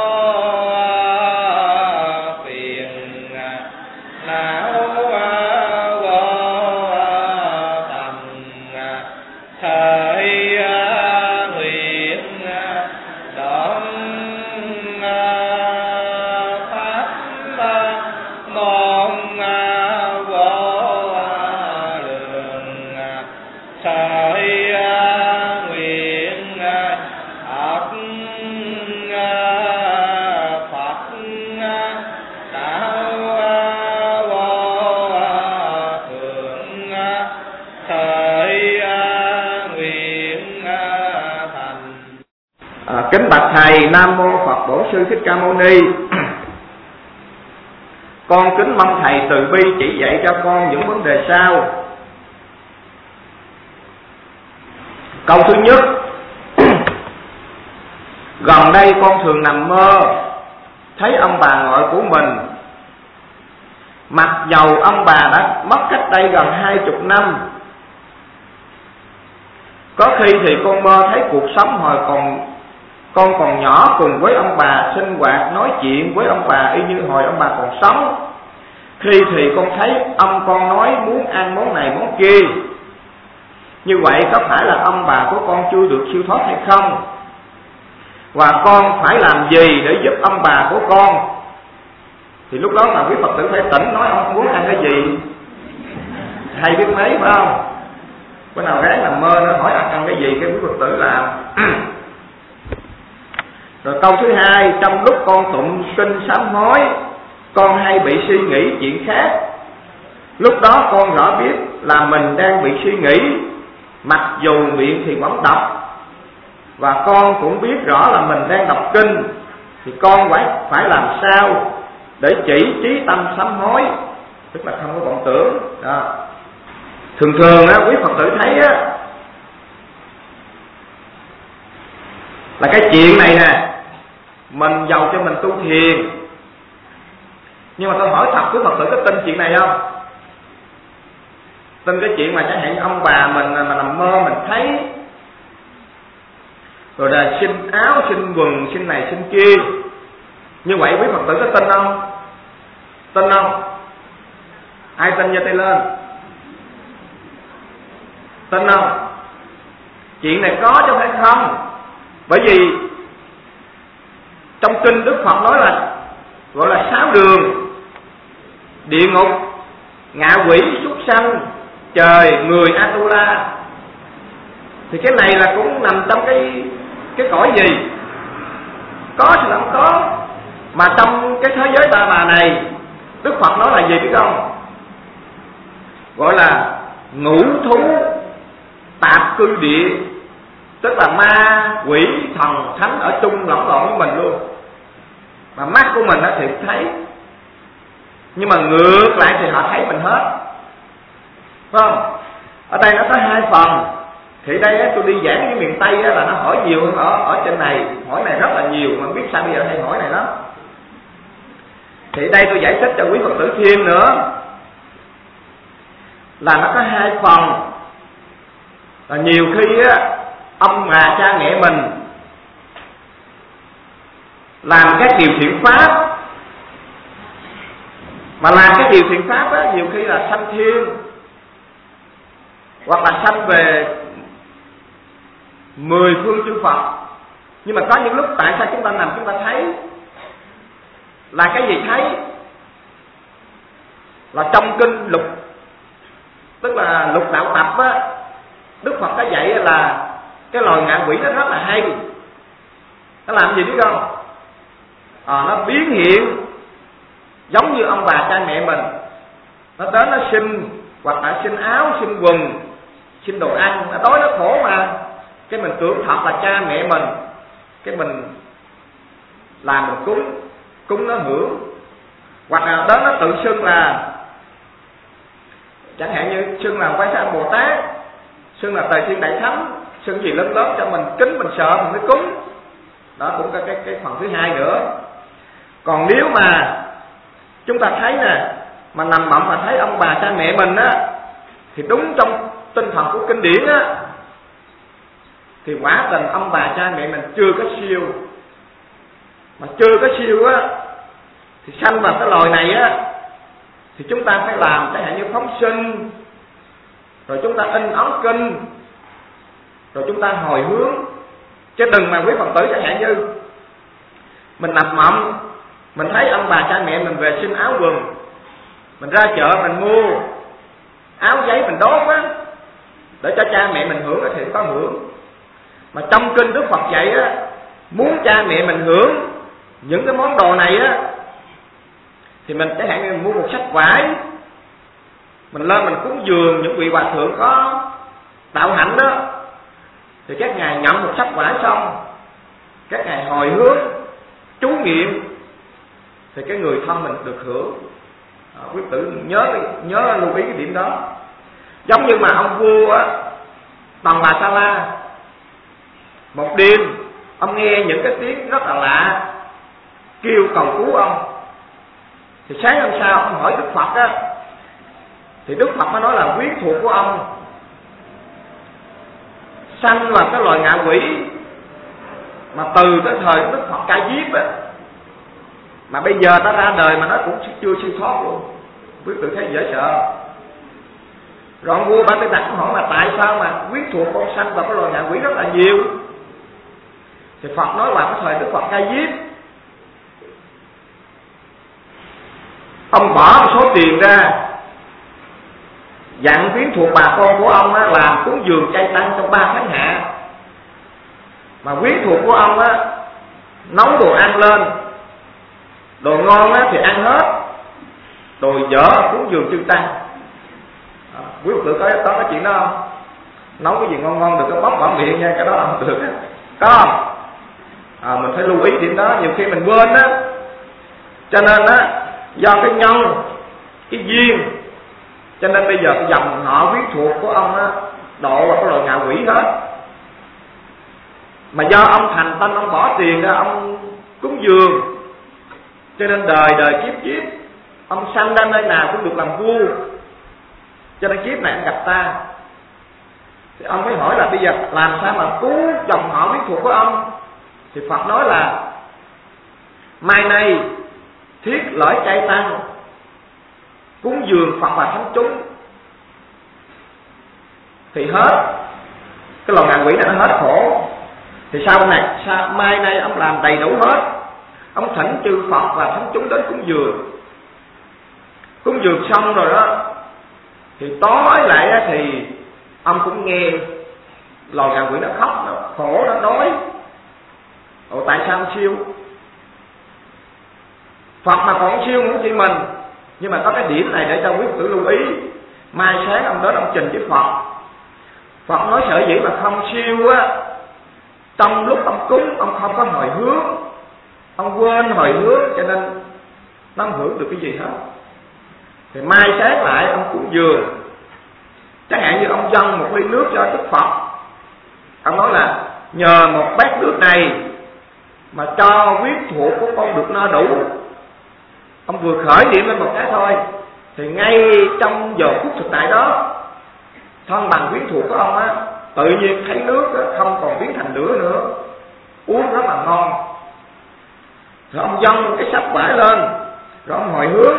uh, phiền uh, não uh, vô uh, tầm uh, thể uh, nguyện uh, đón uh, pháp uh, môn uh, vô uh, lượng uh, thể uh, nguyện uh, học uh, Phật uh, đạo uh, vô uh, thượng uh, thể uh, nguyện uh, thành. À, kính bạch thầy, Nam mô Phật Bổn Sư Thích Ca Mâu Ni. Con kính mong thầy từ bi chỉ dạy cho con những vấn đề sau. Câu thứ nhất, gần đây con thường nằm mơ thấy ông bà ngoại của mình, mặc dầu ông bà đã mất cách đây gần hai chục năm. Có khi thì con mơ thấy cuộc sống hồi còn con còn nhỏ cùng với ông bà sinh hoạt nói chuyện với ông bà y như hồi ông bà còn sống. Khi thì con thấy ông con nói muốn ăn món này món kia. Như vậy có phải là ông bà của con chưa được siêu thoát hay không? Và con phải làm gì để giúp ông bà của con? Thì lúc đó mà quý Phật tử phải tỉnh nói ông muốn ăn cái gì, hay biết mấy phải không? Bữa nào gái nằm mơ nó hỏi ăn cái gì, cái quý Phật tử làm. Rồi câu thứ hai, trong lúc con tụng kinh sám hối, con hay bị suy nghĩ chuyện khác. Lúc đó con rõ biết là mình đang bị suy nghĩ, mặc dù miệng thì vẫn đọc. Và con cũng biết rõ là mình đang đọc kinh. Thì con phải, phải làm sao để chỉ trí tâm sám hối, tức là không có vọng tưởng đó. Thường thường á, quý Phật tử thấy á, là cái chuyện này nè, mình giàu cho mình tu thiền. Nhưng mà tôi hỏi thật, quý Phật tử có tin chuyện này không? Tin cái chuyện mà chẳng hạn ông bà mình mà nằm mơ mình thấy, rồi là xin áo, xin quần, xin này, xin kia. Như vậy quý Phật tử có tin không? Tin không? Ai tin giơ tay lên? Tin không? Chuyện này có chứ không phải không. Bởi vì trong kinh Đức Phật nói là gọi là sáu đường: địa ngục, ngạ quỷ, súc sanh, trời, người, Atula. Thì cái này là cũng nằm trong cái cái cõi gì? Có thì không có. Mà trong cái thế giới ba bà này, Đức Phật nói là gì biết không? Gọi là ngũ thú tạp cư địa, tức là ma, quỷ, thần, thánh ở chung lẫn lộn với mình luôn. Mà mắt của mình thì thấy, nhưng mà ngược lại thì họ thấy mình hết, phải không? Ở đây nó có hai phần. Thì đây tôi đi giảng với miền Tây là nó hỏi nhiều hơn ở ở trên này. Hỏi này rất là nhiều, mà biết sao bây giờ hay hỏi này đó. Thì đây tôi giải thích cho quý Phật tử thêm nữa, là nó có hai phần. Là nhiều khi á, ông bà cha mẹ mình làm các điều thiện pháp, mà làm cái điều thiện pháp á, nhiều khi là sanh thiên, hoặc là sanh về mười phương chư Phật. Nhưng mà có những lúc tại sao chúng ta nằm chúng ta thấy? Là cái gì thấy? Là trong kinh lục, tức là lục đạo tập á, Đức Phật có dạy là cái loài ngạ quỷ nó rất là hay. Nó làm gì biết không? À, nó biến hiện giống như ông bà cha mẹ mình. Nó đến nó xin, hoặc là xin áo, xin quần, xin đồ ăn. Nó đói nó khổ mà, cái mình tưởng thật là cha mẹ mình, cái mình làm mình cúng, cúng nó hưởng. Hoặc là đó nó tự xưng là, chẳng hạn như xưng là Quái Sa Bồ Tát, xưng là Tề Thiên Đại Thánh, xưng gì lớn lớn cho mình kính mình sợ mình mới cúng. Đó cũng có cái, cái phần thứ hai nữa. Còn nếu mà chúng ta thấy nè, mà nằm mộng mà thấy ông bà cha mẹ mình á, thì đúng trong tinh thần của kinh điển á, thì quả tình ông bà cha mẹ mình chưa có siêu. Mà chưa có siêu á, thì sanh vào cái loài này á, thì chúng ta phải làm chẳng hạn như phóng sinh, rồi chúng ta in ấn kinh, rồi chúng ta hồi hướng. Chứ đừng mà quý Phật tử chẳng hạn như mình nằm mộng, mình thấy ông bà cha mẹ mình về xin áo quần, mình ra chợ mình mua áo giấy mình đốt á, để cho cha mẹ mình hưởng thì có hưởng. Mà trong kinh Đức Phật dạy á, muốn cha mẹ mình hưởng những cái món đồ này á, thì mình chẳng hạn như mình mua một sách vải, mình lên mình cúng dường những vị hòa thượng có đạo hạnh đó, thì các ngài nhận một sách vải xong, các ngài hồi hướng chú nghiệm, thì cái người thân mình được hưởng. À, quý tử nhớ nhớ lưu ý cái điểm đó. Giống như mà ông vua á, Tần Bà Sa La, một đêm ông nghe những cái tiếng rất là lạ kêu cầu cứu ông. Thì sáng hôm sau ông hỏi Đức Phật á, thì Đức Phật mới nói là quyến thuộc của ông sanh vào cái loài ngạ quỷ, mà từ cái thời Đức Phật Ca Diếp á, mà bây giờ nó ra đời mà nó cũng chưa siêu thoát luôn. Quý tử thấy dễ sợ. Rồi ông vua Ba Tư Đặt hỏi là tại sao mà quyến thuộc con sanh vào cái loài ngạ quỷ rất là nhiều. Thì Phật nói là cái thời Đức Phật Ca Diếp, ông bỏ một số tiền ra dặn quyến thuộc bà con của ông á, làm cúng dường chay tăng trong ba tháng hạ. Mà quyến thuộc của ông á, nấu đồ ăn lên, đồ ngon á thì ăn hết, đồ dở cúng dường chư tăng. À, quý vị có có cái chuyện đó không? Nấu cái gì ngon ngon được có bóc vào miệng nha, cái đó là không được. Có không? À, mình phải lưu ý điểm đó, nhiều khi mình quên á. Cho nên á, do cái nhân, cái duyên, cho nên bây giờ cái dòng họ quyến thuộc của ông á, độ vào cái loài ngạ quỷ hết. Mà do ông thành tâm, ông bỏ tiền ra, ông cúng dường, cho nên đời đời kiếp kiếp ông sanh ra nơi nào cũng được làm vua. Cho nên kiếp này ông gặp ta, thì ông mới hỏi là bây giờ làm sao mà cứu dòng họ quyến thuộc của ông. Thì Phật nói là mai này thiết lõi chay tăng, cúng dường Phật và thánh chúng, thì hết cái lò ngạ quỷ này nó hết khổ. Thì sau này sau, mai nay ông làm đầy đủ hết, ông thỉnh chư Phật và thánh chúng đến cúng dường. Cúng dường xong rồi đó thì tối lại á, thì ông cũng nghe lò ngạ quỷ nó khóc, nó khổ, nó nói ồ tại sao ông siêu? Phật mà còn siêu muốn chi mình. Nhưng mà có cái điểm này để cho quý tử lưu ý. Mai sáng ông đến ông trình với Phật. Phật nói sở dĩ mà không siêu á, trong lúc ông cúng ông không có hồi hướng, ông quên hồi hướng cho nên nó không hưởng được cái gì hết. Thì mai sáng lại ông cúng dường, chẳng hạn như ông dâng một ly nước cho Đức Phật, ông nói là nhờ một bát nước này mà cho huyết thuộc của con được no đủ. Ông vừa khởi niệm lên một cái thôi thì ngay trong giờ phút thực tại đó, thân bằng huyết thuộc của ông á tự nhiên thấy nước á, không còn biến thành lửa nữa, uống rất là ngon. Rồi ông dâng cái sắp quả lên, rồi ông hồi hướng,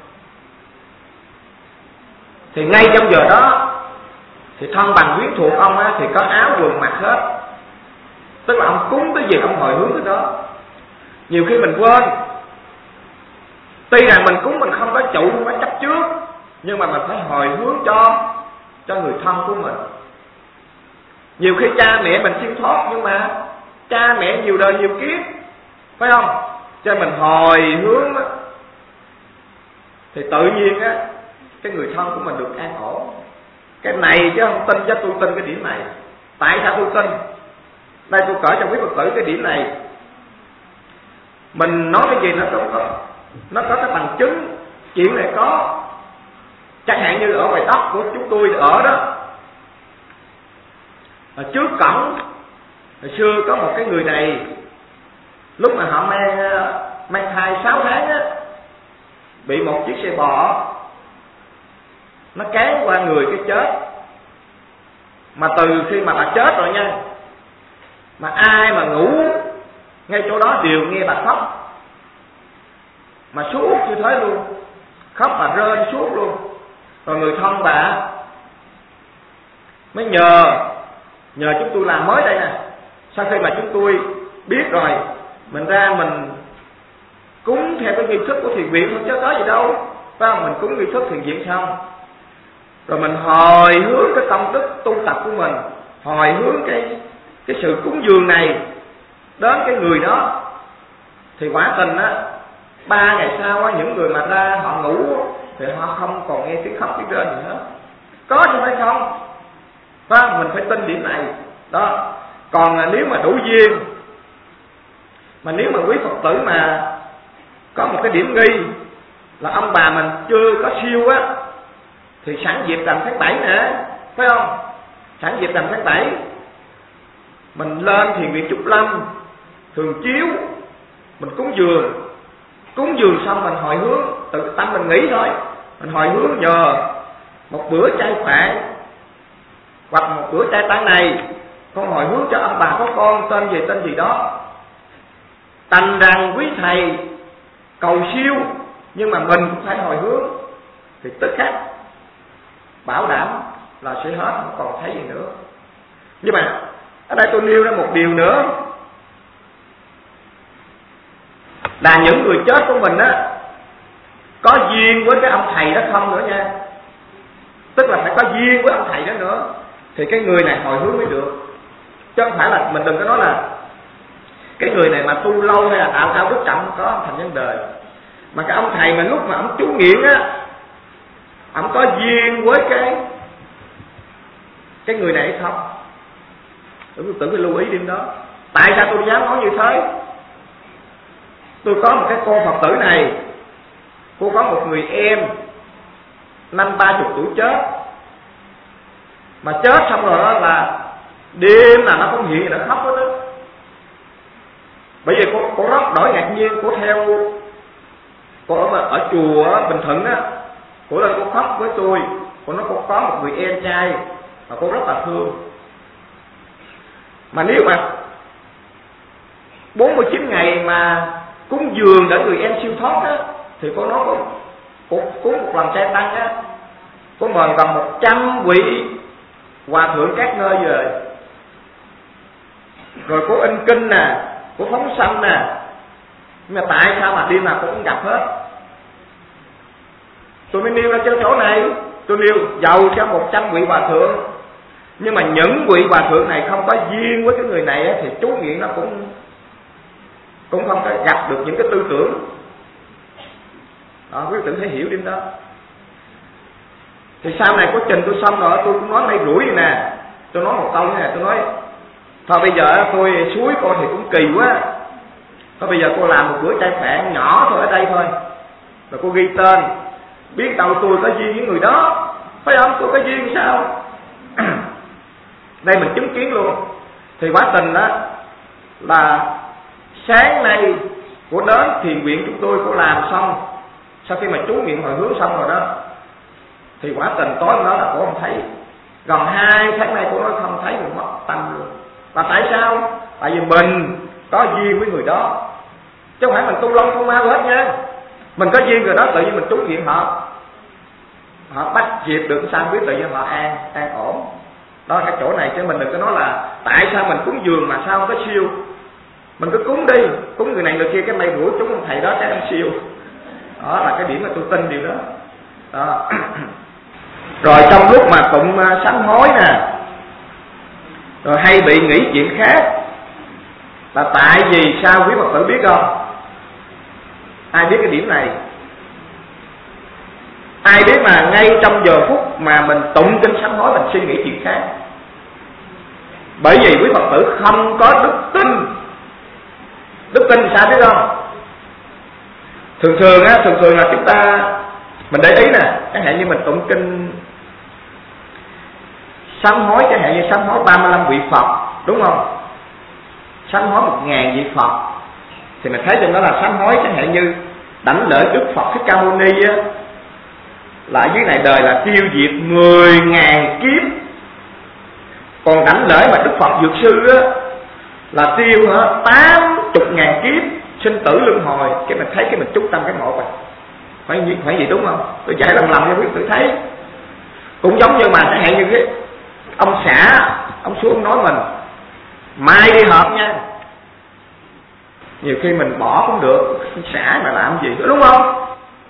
thì ngay trong giờ đó thì thân bằng huyết thuộc ông á thì có áo quần mặc hết. Tức là ông cúng cái gì ông hồi hướng cái đó. Nhiều khi mình quên, tuy rằng mình cúng mình không có trụ, không có chấp trước, nhưng mà mình phải hồi hướng cho cho người thân của mình. Nhiều khi cha mẹ mình siêu thoát, nhưng mà cha mẹ nhiều đời nhiều kiếp, phải không? Cho mình hồi hướng á, thì tự nhiên á cái người thân của mình được an ổn. Cái này chứ không tin, cho tôi tin cái điểm này. Tại sao tôi tin? Đây tôi cởi cho quý Phật tử cái điểm này. Mình nói cái gì nó cũng có, nó có cái bằng chứng. Chuyện này có. Chẳng hạn như ở ngoài đất của chúng tôi ở đó, ở trước cổng hồi xưa có một cái người này, lúc mà họ mang mang thai sáu tháng á, bị một chiếc xe bò nó cán qua người cái chết. Mà từ khi mà bà chết rồi nha, mà ai mà ngủ ngay chỗ đó đều nghe bà khóc, mà suốt như thế luôn, khóc mà rên suốt luôn. Rồi người thân bà mới nhờ nhờ chúng tôi làm mới đây nè. Sau khi mà chúng tôi biết rồi, mình ra mình cúng theo cái nghi thức của thiền viện không chứ có gì đâu, phải không? Mình cúng nghi thức thiền viện xong, rồi mình hồi hướng cái công đức tu tập của mình, hồi hướng cái cái sự cúng dường này đến cái người đó. Thì quả tình á, ba ngày sau á, những người mà ra họ ngủ thì họ không còn nghe tiếng khóc tiếng rên gì hết. Có chứ phải không? Phải không? Mình phải tin điểm này đó. Còn nếu mà đủ duyên, mà nếu mà quý Phật tử mà có một cái điểm nghi là ông bà mình chưa có siêu á, thì sẵn dịp rằm tháng bảy nè, phải không? Sẵn dịp rằm tháng bảy mình lên thiền viện Trúc Lâm thường chiếu, mình cúng dường. Cúng dường xong mình hồi hướng, tự tâm mình nghĩ thôi, mình hồi hướng nhờ một bữa chay phạn hoặc một bữa chay tán này, con hồi hướng cho ông bà có con tên gì tên gì đó. Thành rằng quý thầy cầu siêu, nhưng mà mình cũng phải hồi hướng, thì tức khắc bảo đảm là sẽ hết, không còn thấy gì nữa. Nhưng mà ở đây tôi nêu ra một điều nữa, là những người chết của mình á có duyên với cái ông thầy đó không nữa nha. Tức là phải có duyên với ông thầy đó nữa thì cái người này hồi hướng mới được. Chứ không phải là mình đừng có nói là cái người này mà tu lâu hay là tạo cao đức trọng có ông thành nhân đời. Mà cái ông thầy mà lúc mà ông chú nghiện á, ông có duyên với cái cái người này hay không, tôi tự phải lưu ý điểm đó. Tại sao tôi dám nói như thế? Tôi có một cái cô Phật tử này, cô có một người em năm ba chục tuổi chết, mà chết xong rồi đó là đêm là nó không hiện, nó khóc hết đó. Bởi vì cô, cô rất đổi ngạc nhiên, cô theo cô ở, ở chùa Bình Thuận á, cô lên cô khóc với tôi, cô nói cô có một người em trai mà cô rất là thương. Mà nếu mà bốn mươi chín ngày mà cúng dường để người em siêu thoát á, thì cô nói cô, cô cúng một lần trai tăng á, cô mời gần một trăm vị hòa thượng các nơi về, rồi cô in kinh nè, cô phóng sanh nè, nhưng mà tại sao mà đêm nào cô cũng gặp hết? Tôi mới nêu ra trên chỗ này, tôi nêu giàu cho một trăm vị hòa thượng, nhưng mà những vị hòa thượng này không có duyên với cái người này thì chú nghiện nó cũng cũng không có gặp được những cái tư tưởng đó, quý tử phải hiểu điểm đó. Thì sau này có trình tôi xong rồi, tôi cũng nói đây rủi này nè, tôi nói một câu như này, tôi nói thôi bây giờ tôi suối cô thì cũng kỳ quá, thôi bây giờ cô làm một bữa chay phạn nhỏ thôi ở đây thôi, rồi cô ghi tên, biết đâu tôi có duyên với người đó, phải không? Tôi có duyên sao? Đây mình chứng kiến luôn. Thì quá tình đó là sáng nay cô đến thiền viện chúng tôi, cô làm xong, sau khi mà chú nguyện hồi hướng xong rồi đó, thì quả tình tối đó là cô không thấy. Gần hai tháng nay cô nói không thấy, mình mất tâm luôn. Và tại sao? Tại vì mình có duyên với người đó, chứ không phải mình tu long tu mau hết nha. Mình có duyên rồi đó, tự nhiên mình trúng nguyện họ, họ bắt dịp được sao biết, tự nhiên họ an an ổn. Đó là cái chỗ này, chứ mình đừng có nói là tại sao mình cúng dường mà sao không có siêu. Mình cứ cúng đi, cúng người này người kia, cái may rủi chúng ông thầy đó cái em siêu. Đó là cái điểm mà tôi tin điều đó. Đó. Rồi trong lúc mà tụng sám hối nè, rồi hay bị nghĩ chuyện khác, là tại vì sao quý Phật tử biết không? Ai biết cái điểm này? Ai biết mà ngay trong giờ phút mà mình tụng kinh sám hối mình suy nghĩ chuyện khác? Bởi vì quý Phật tử không có đức tin. Đức tin sao biết không? Thường thường á, thường thường là chúng ta mình để ý nè, chẳng hạn như mình tụng kinh sám hối, chẳng hạn như sám hối ba mươi lăm vị Phật, đúng không? Sám hối một ngàn vị Phật, thì mình thấy trong đó là sám hối chẳng hạn như đảnh lễ Đức Phật Thích Ca Mâu Ni á, là ở dưới này đời là tiêu diệt mười ngàn kiếp. Còn đảnh lễ mà Đức Phật Dược Sư á là tiêu hả tám chục ngàn kiếp sinh tử luân hồi. Cái mình thấy cái mình trúng tâm cái một rồi, phải gì phải gì đúng không? Tôi giải lòng lòng cho quý vị thấy. Cũng giống như mà chẳng hạn như cái ông xã, ông xuống nói mình mai đi họp nha. Nhiều khi mình bỏ cũng được, xã mà làm gì nữa, đúng không?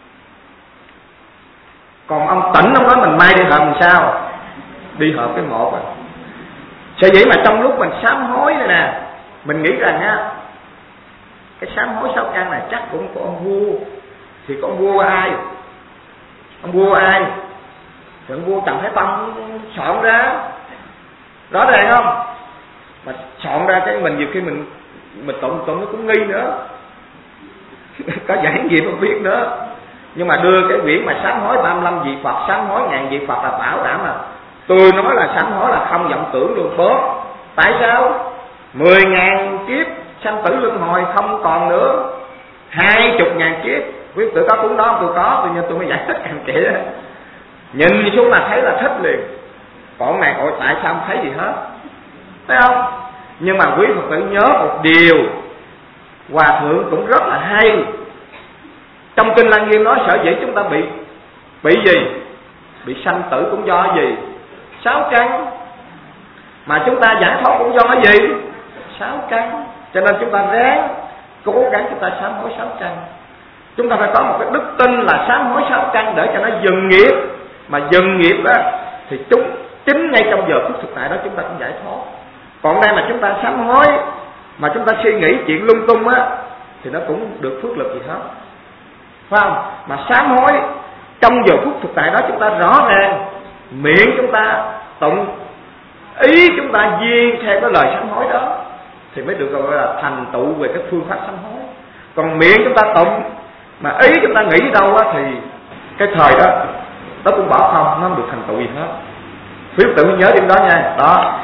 Còn ông tỉnh ông nói mình mai đi họp làm sao? Đi họp cái một à. Sở dĩ mà trong lúc mình sám hối này nè, mình nghĩ rằng á, cái sám hối sáu căn này chắc cũng có ông vua. Thì có ông vua ai? Ông vua ai? Thì ông vua Trần Thái Tông soạn ra, rõ ràng không? Mà soạn ra cái mình nhiều khi mình mình tụng tụng nó cũng nghi nữa. Có giảng gì không biết nữa. Nhưng mà đưa cái quyển mà sám hối ba mươi lăm vị Phật, sám hối ngàn vị Phật là bảo đảm mà. Tôi nói là sám hối là không vọng tưởng luôn bớt. Tại sao? Mười ngàn kiếp sanh tử luân hồi không còn nữa. Hai chục ngàn kiếp. Quý tử có cuốn đó không? Tôi có, tôi nhưng tôi mới giải thích càng kỹ. Nhìn xuống là thấy là thích liền. Còn này ôi tại sao không thấy gì hết? Thấy không? Nhưng mà quý Phật tử nhớ một điều, Hòa Thượng cũng rất là hay. Trong Kinh Lăng Nghiêm nói sở dĩ chúng ta bị Bị gì? Bị sanh tử cũng do gì? Sáu căn. Mà chúng ta giải thoát cũng do gì? Sáu căn. Cho nên chúng ta ráng cố gắng chúng ta sám hối sáu căn. Chúng ta phải có một cái đức tin là sám hối sáu căn để cho nó dừng nghiệp. Mà dừng nghiệp đó thì chúng chính ngay trong giờ phút thực tại đó chúng ta cũng giải thoát. Còn đây mà chúng ta sám hối mà chúng ta suy nghĩ chuyện lung tung á thì nó cũng được phước lực gì hết, phải không? Mà sám hối trong giờ phút thực tại đó chúng ta rõ ràng, miệng chúng ta tụng, ý chúng ta duyên theo cái lời sám hối đó thì mới được gọi là thành tựu về cái phương pháp sám hối. Còn miệng chúng ta tụng mà ý chúng ta nghĩ đâu á thì cái thời đó nó cũng bỏ không, nó không được thành tựu gì hết. Quý tự nhớ điểm đó nha. Đó.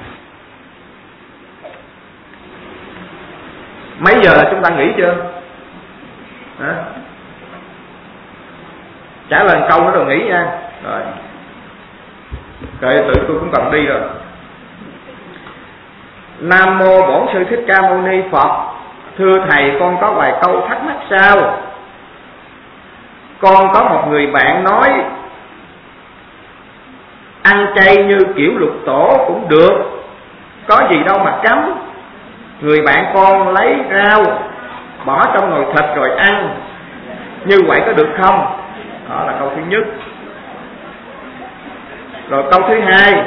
Mấy giờ là chúng ta nghỉ chưa? Hả? Trả lời câu nữa rồi nghỉ nha. Rồi. Rồi tự tôi cũng cần đi rồi. Nam mô Bổn Sư Thích Ca Mâu Ni Phật. Thưa thầy, con có vài câu thắc mắc sau. Con có một người bạn nói ăn chay như kiểu lục tổ cũng được, có gì đâu mà cấm. người bạn con lấy rau bỏ trong nồi thịt rồi ăn, như vậy có được không? Đó là câu thứ nhất. Rồi câu thứ hai,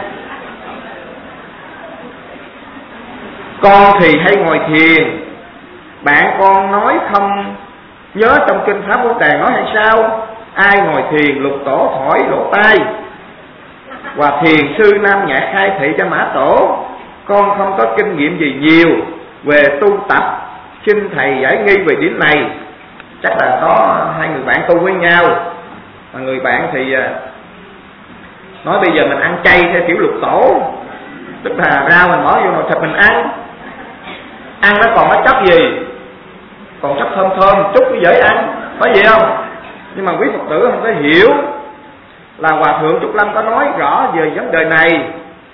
con thì hay ngồi thiền, bạn con nói không nhớ trong kinh Pháp Môn Đàn nói hay sao? Ai ngồi thiền lục tổ thổi lỗ tai, và thiền sư Nam Nhạc khai thị cho Mã Tổ, con không có kinh nghiệm gì nhiều về tu tập, xin thầy giải nghi về điểm này. Chắc là có hai người bạn tu với nhau, mà người bạn thì nói bây giờ mình ăn chay theo kiểu lục tổ, tức là rau mình bỏ vô nồi thịt mình ăn, ăn nó còn có chất gì, còn chất thơm thơm chút mới dễ ăn, có gì không? Nhưng mà quý Phật tử không có hiểu là Hòa Thượng Trúc Lâm có nói rõ về vấn đề này,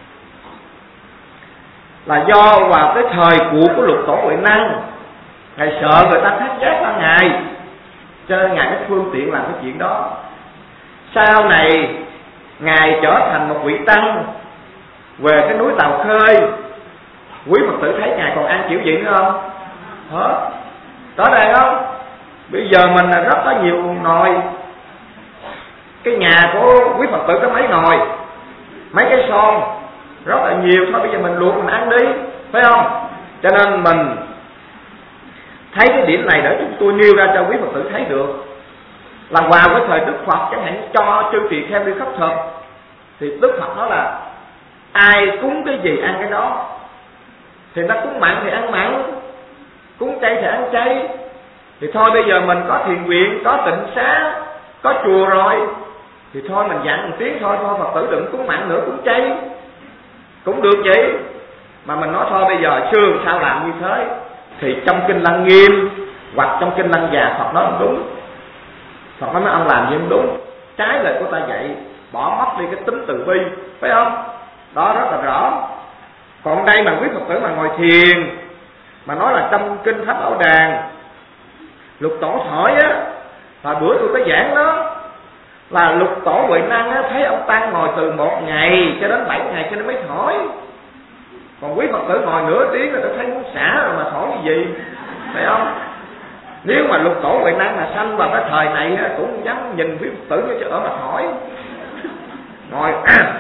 là do vào cái thời cuộc của lục tổ Huệ Năng, Ngài sợ người ta thác giác ra Ngài, cho nên Ngài có phương tiện làm cái chuyện đó. Sau này Ngài trở thành một vị tăng về cái núi Tàu Khơi, quý Phật tử thấy Ngài còn ăn kiểu gì nữa không? Hết. Đó đây không? Bây giờ mình là rất có nhiều nồi, cái nhà của quý Phật tử có mấy nồi, mấy cái son, rất là nhiều. Thôi bây giờ mình luộc mình ăn đi, phải không? Cho nên mình thấy cái điểm này để chúng tôi nêu ra cho quý Phật tử thấy được, là vào cái thời Đức Phật chẳng hạn cho chư tỳ kheo đi khất thực, thì Đức Phật nói là ai cúng cái gì ăn cái đó, thì nó cúng mặn thì ăn mặn, cúng chay thì ăn chay. Thì thôi bây giờ mình có thiền viện, có tịnh xá, có chùa rồi, thì thôi mình dặn một tiếng thôi, thôi Phật tử đừng cúng mặn nữa, cúng chay cũng được vậy. Mà mình nói thôi bây giờ xưa sao làm như thế, thì trong kinh Lăng Nghiêm hoặc trong kinh Lăng Già Phật nói không đúng. Phật nói mấy ông làm như không đúng, trái lời của ta dạy, bỏ mất đi cái tính từ bi, phải không? Đó rất là rõ. Còn đây mà quý Phật tử mà ngồi thiền, mà nói là trong kinh Pháp Bảo Đàn lục tổ thổi á, và bữa tôi có giảng đó, là lục tổ Huệ Năng á, thấy ông tăng ngồi từ một ngày cho đến bảy ngày cho nên mới thổi. Còn quý Phật tử ngồi nửa tiếng là tôi thấy muốn xả rồi mà thổi cái gì, phải không? Nếu mà lục tổ Huệ Năng mà sanh vào cái thời này á, cũng dám nhìn quý Phật tử cho ở mà thổi. Ngồi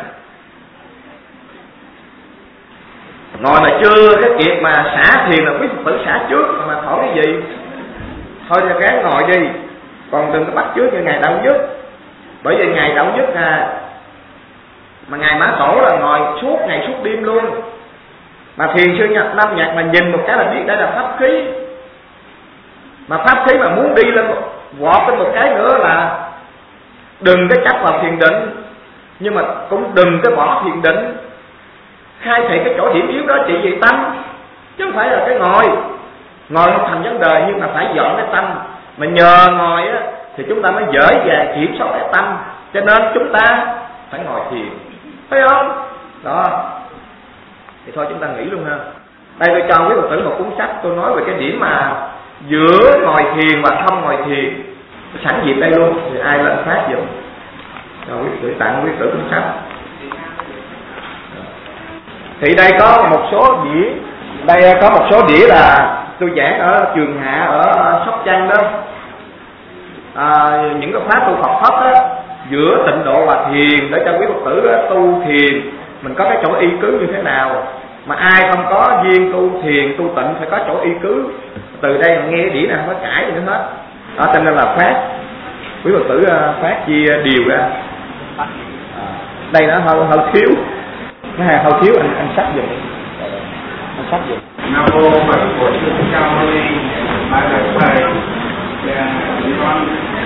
ngồi mà chưa cái việc mà xả thiền là quý Phật tử xả trước, mà, mà thổi cái gì? Thôi thì ráng ngồi đi, còn đừng có bắt trước như Ngài Đạo Nhất. Bởi vì Ngài Đạo Nhất à, mà Ngài Mã Tổ là ngồi suốt ngày suốt đêm luôn. Mà thiền sư Nhật Nam Nhạc mà nhìn một cái là biết đây là pháp khí. Mà pháp khí mà muốn đi lên vọt lên một cái nữa là đừng có chấp vào thiền định, nhưng mà cũng đừng có bỏ thiền định. Khai thị cái chỗ điểm yếu đó chỉ vì tâm, chứ không phải là cái ngồi. Ngồi không thành vấn đề, nhưng mà phải dọn cái tâm. Mà nhờ ngồi á thì chúng ta mới dễ dàng kiểm soát cái tâm, cho nên chúng ta phải ngồi thiền, phải không? Đó. Thì thôi chúng ta nghĩ luôn ha. Đây tôi cho quý Phật tử một cuốn sách, tôi nói về cái điểm mà giữa ngồi thiền và không ngồi thiền. Sẵn dịp đây luôn, thì ai lên phát giùm. Rồi quý Phật tử tặng quý Phật tử cuốn sách. Thì đây có một số đĩa, đây có một số đĩa là tôi giảng ở Trường Hạ ở Sóc Trăng đó. À, những cái khóa tu Phật pháp đó, giữa tịnh độ và thiền, để cho quý Phật tử đó, tu thiền mình có cái chỗ y cứ như thế nào. Mà ai không có duyên tu thiền tu tịnh phải có chỗ y cứ. Từ đây mà nghe cái đĩa nào không có cãi gì nữa hết. Đó, cho nên là phát quý Phật tử phát chia điều ra. À, đây nó hơi hơi thiếu, cái này hơi thiếu, anh anh sách giùm, anh sách giùm. Nam mô Phật Bổn Sư Thích Ca Mâu Ni. Bạch thầy, con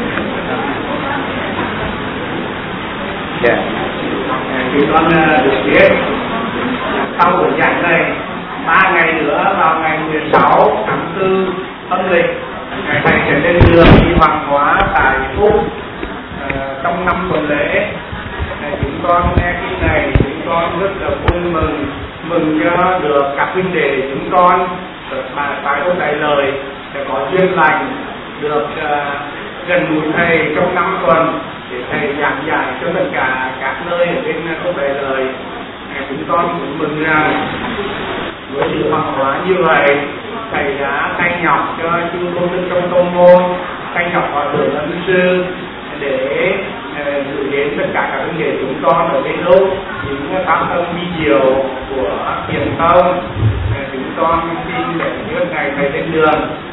dạ. Thì con được biết sau buổi giảng này ba ngày nữa vào ngày mười sáu tháng tư âm lịch, ngày thầy sẽ lên đường đi hoàng hóa tại Phúc. À, trong năm tuần lễ này, chúng con nghe kinh này chúng con rất là vui mừng, mừng cho được các huynh đệ chúng con được bài ôn đại lời để có duyên lành được uh, gần gũi thầy trong năm tuần để thầy giảng dạy cho tất cả các nơi ở bên ôn đại lời. Chúng con cũng mừng rằng với sự học hóa như vậy, thầy đã thay nhọc cho chư tôn đức trong tông môn, thay nhọc hòa thượng ân sư để gửi đến tất cả các huynh đệ chúng con ở bên lúc những tác tâm vi diệu của thiền tông. Chúng con xin để trước ngày thầy lên đường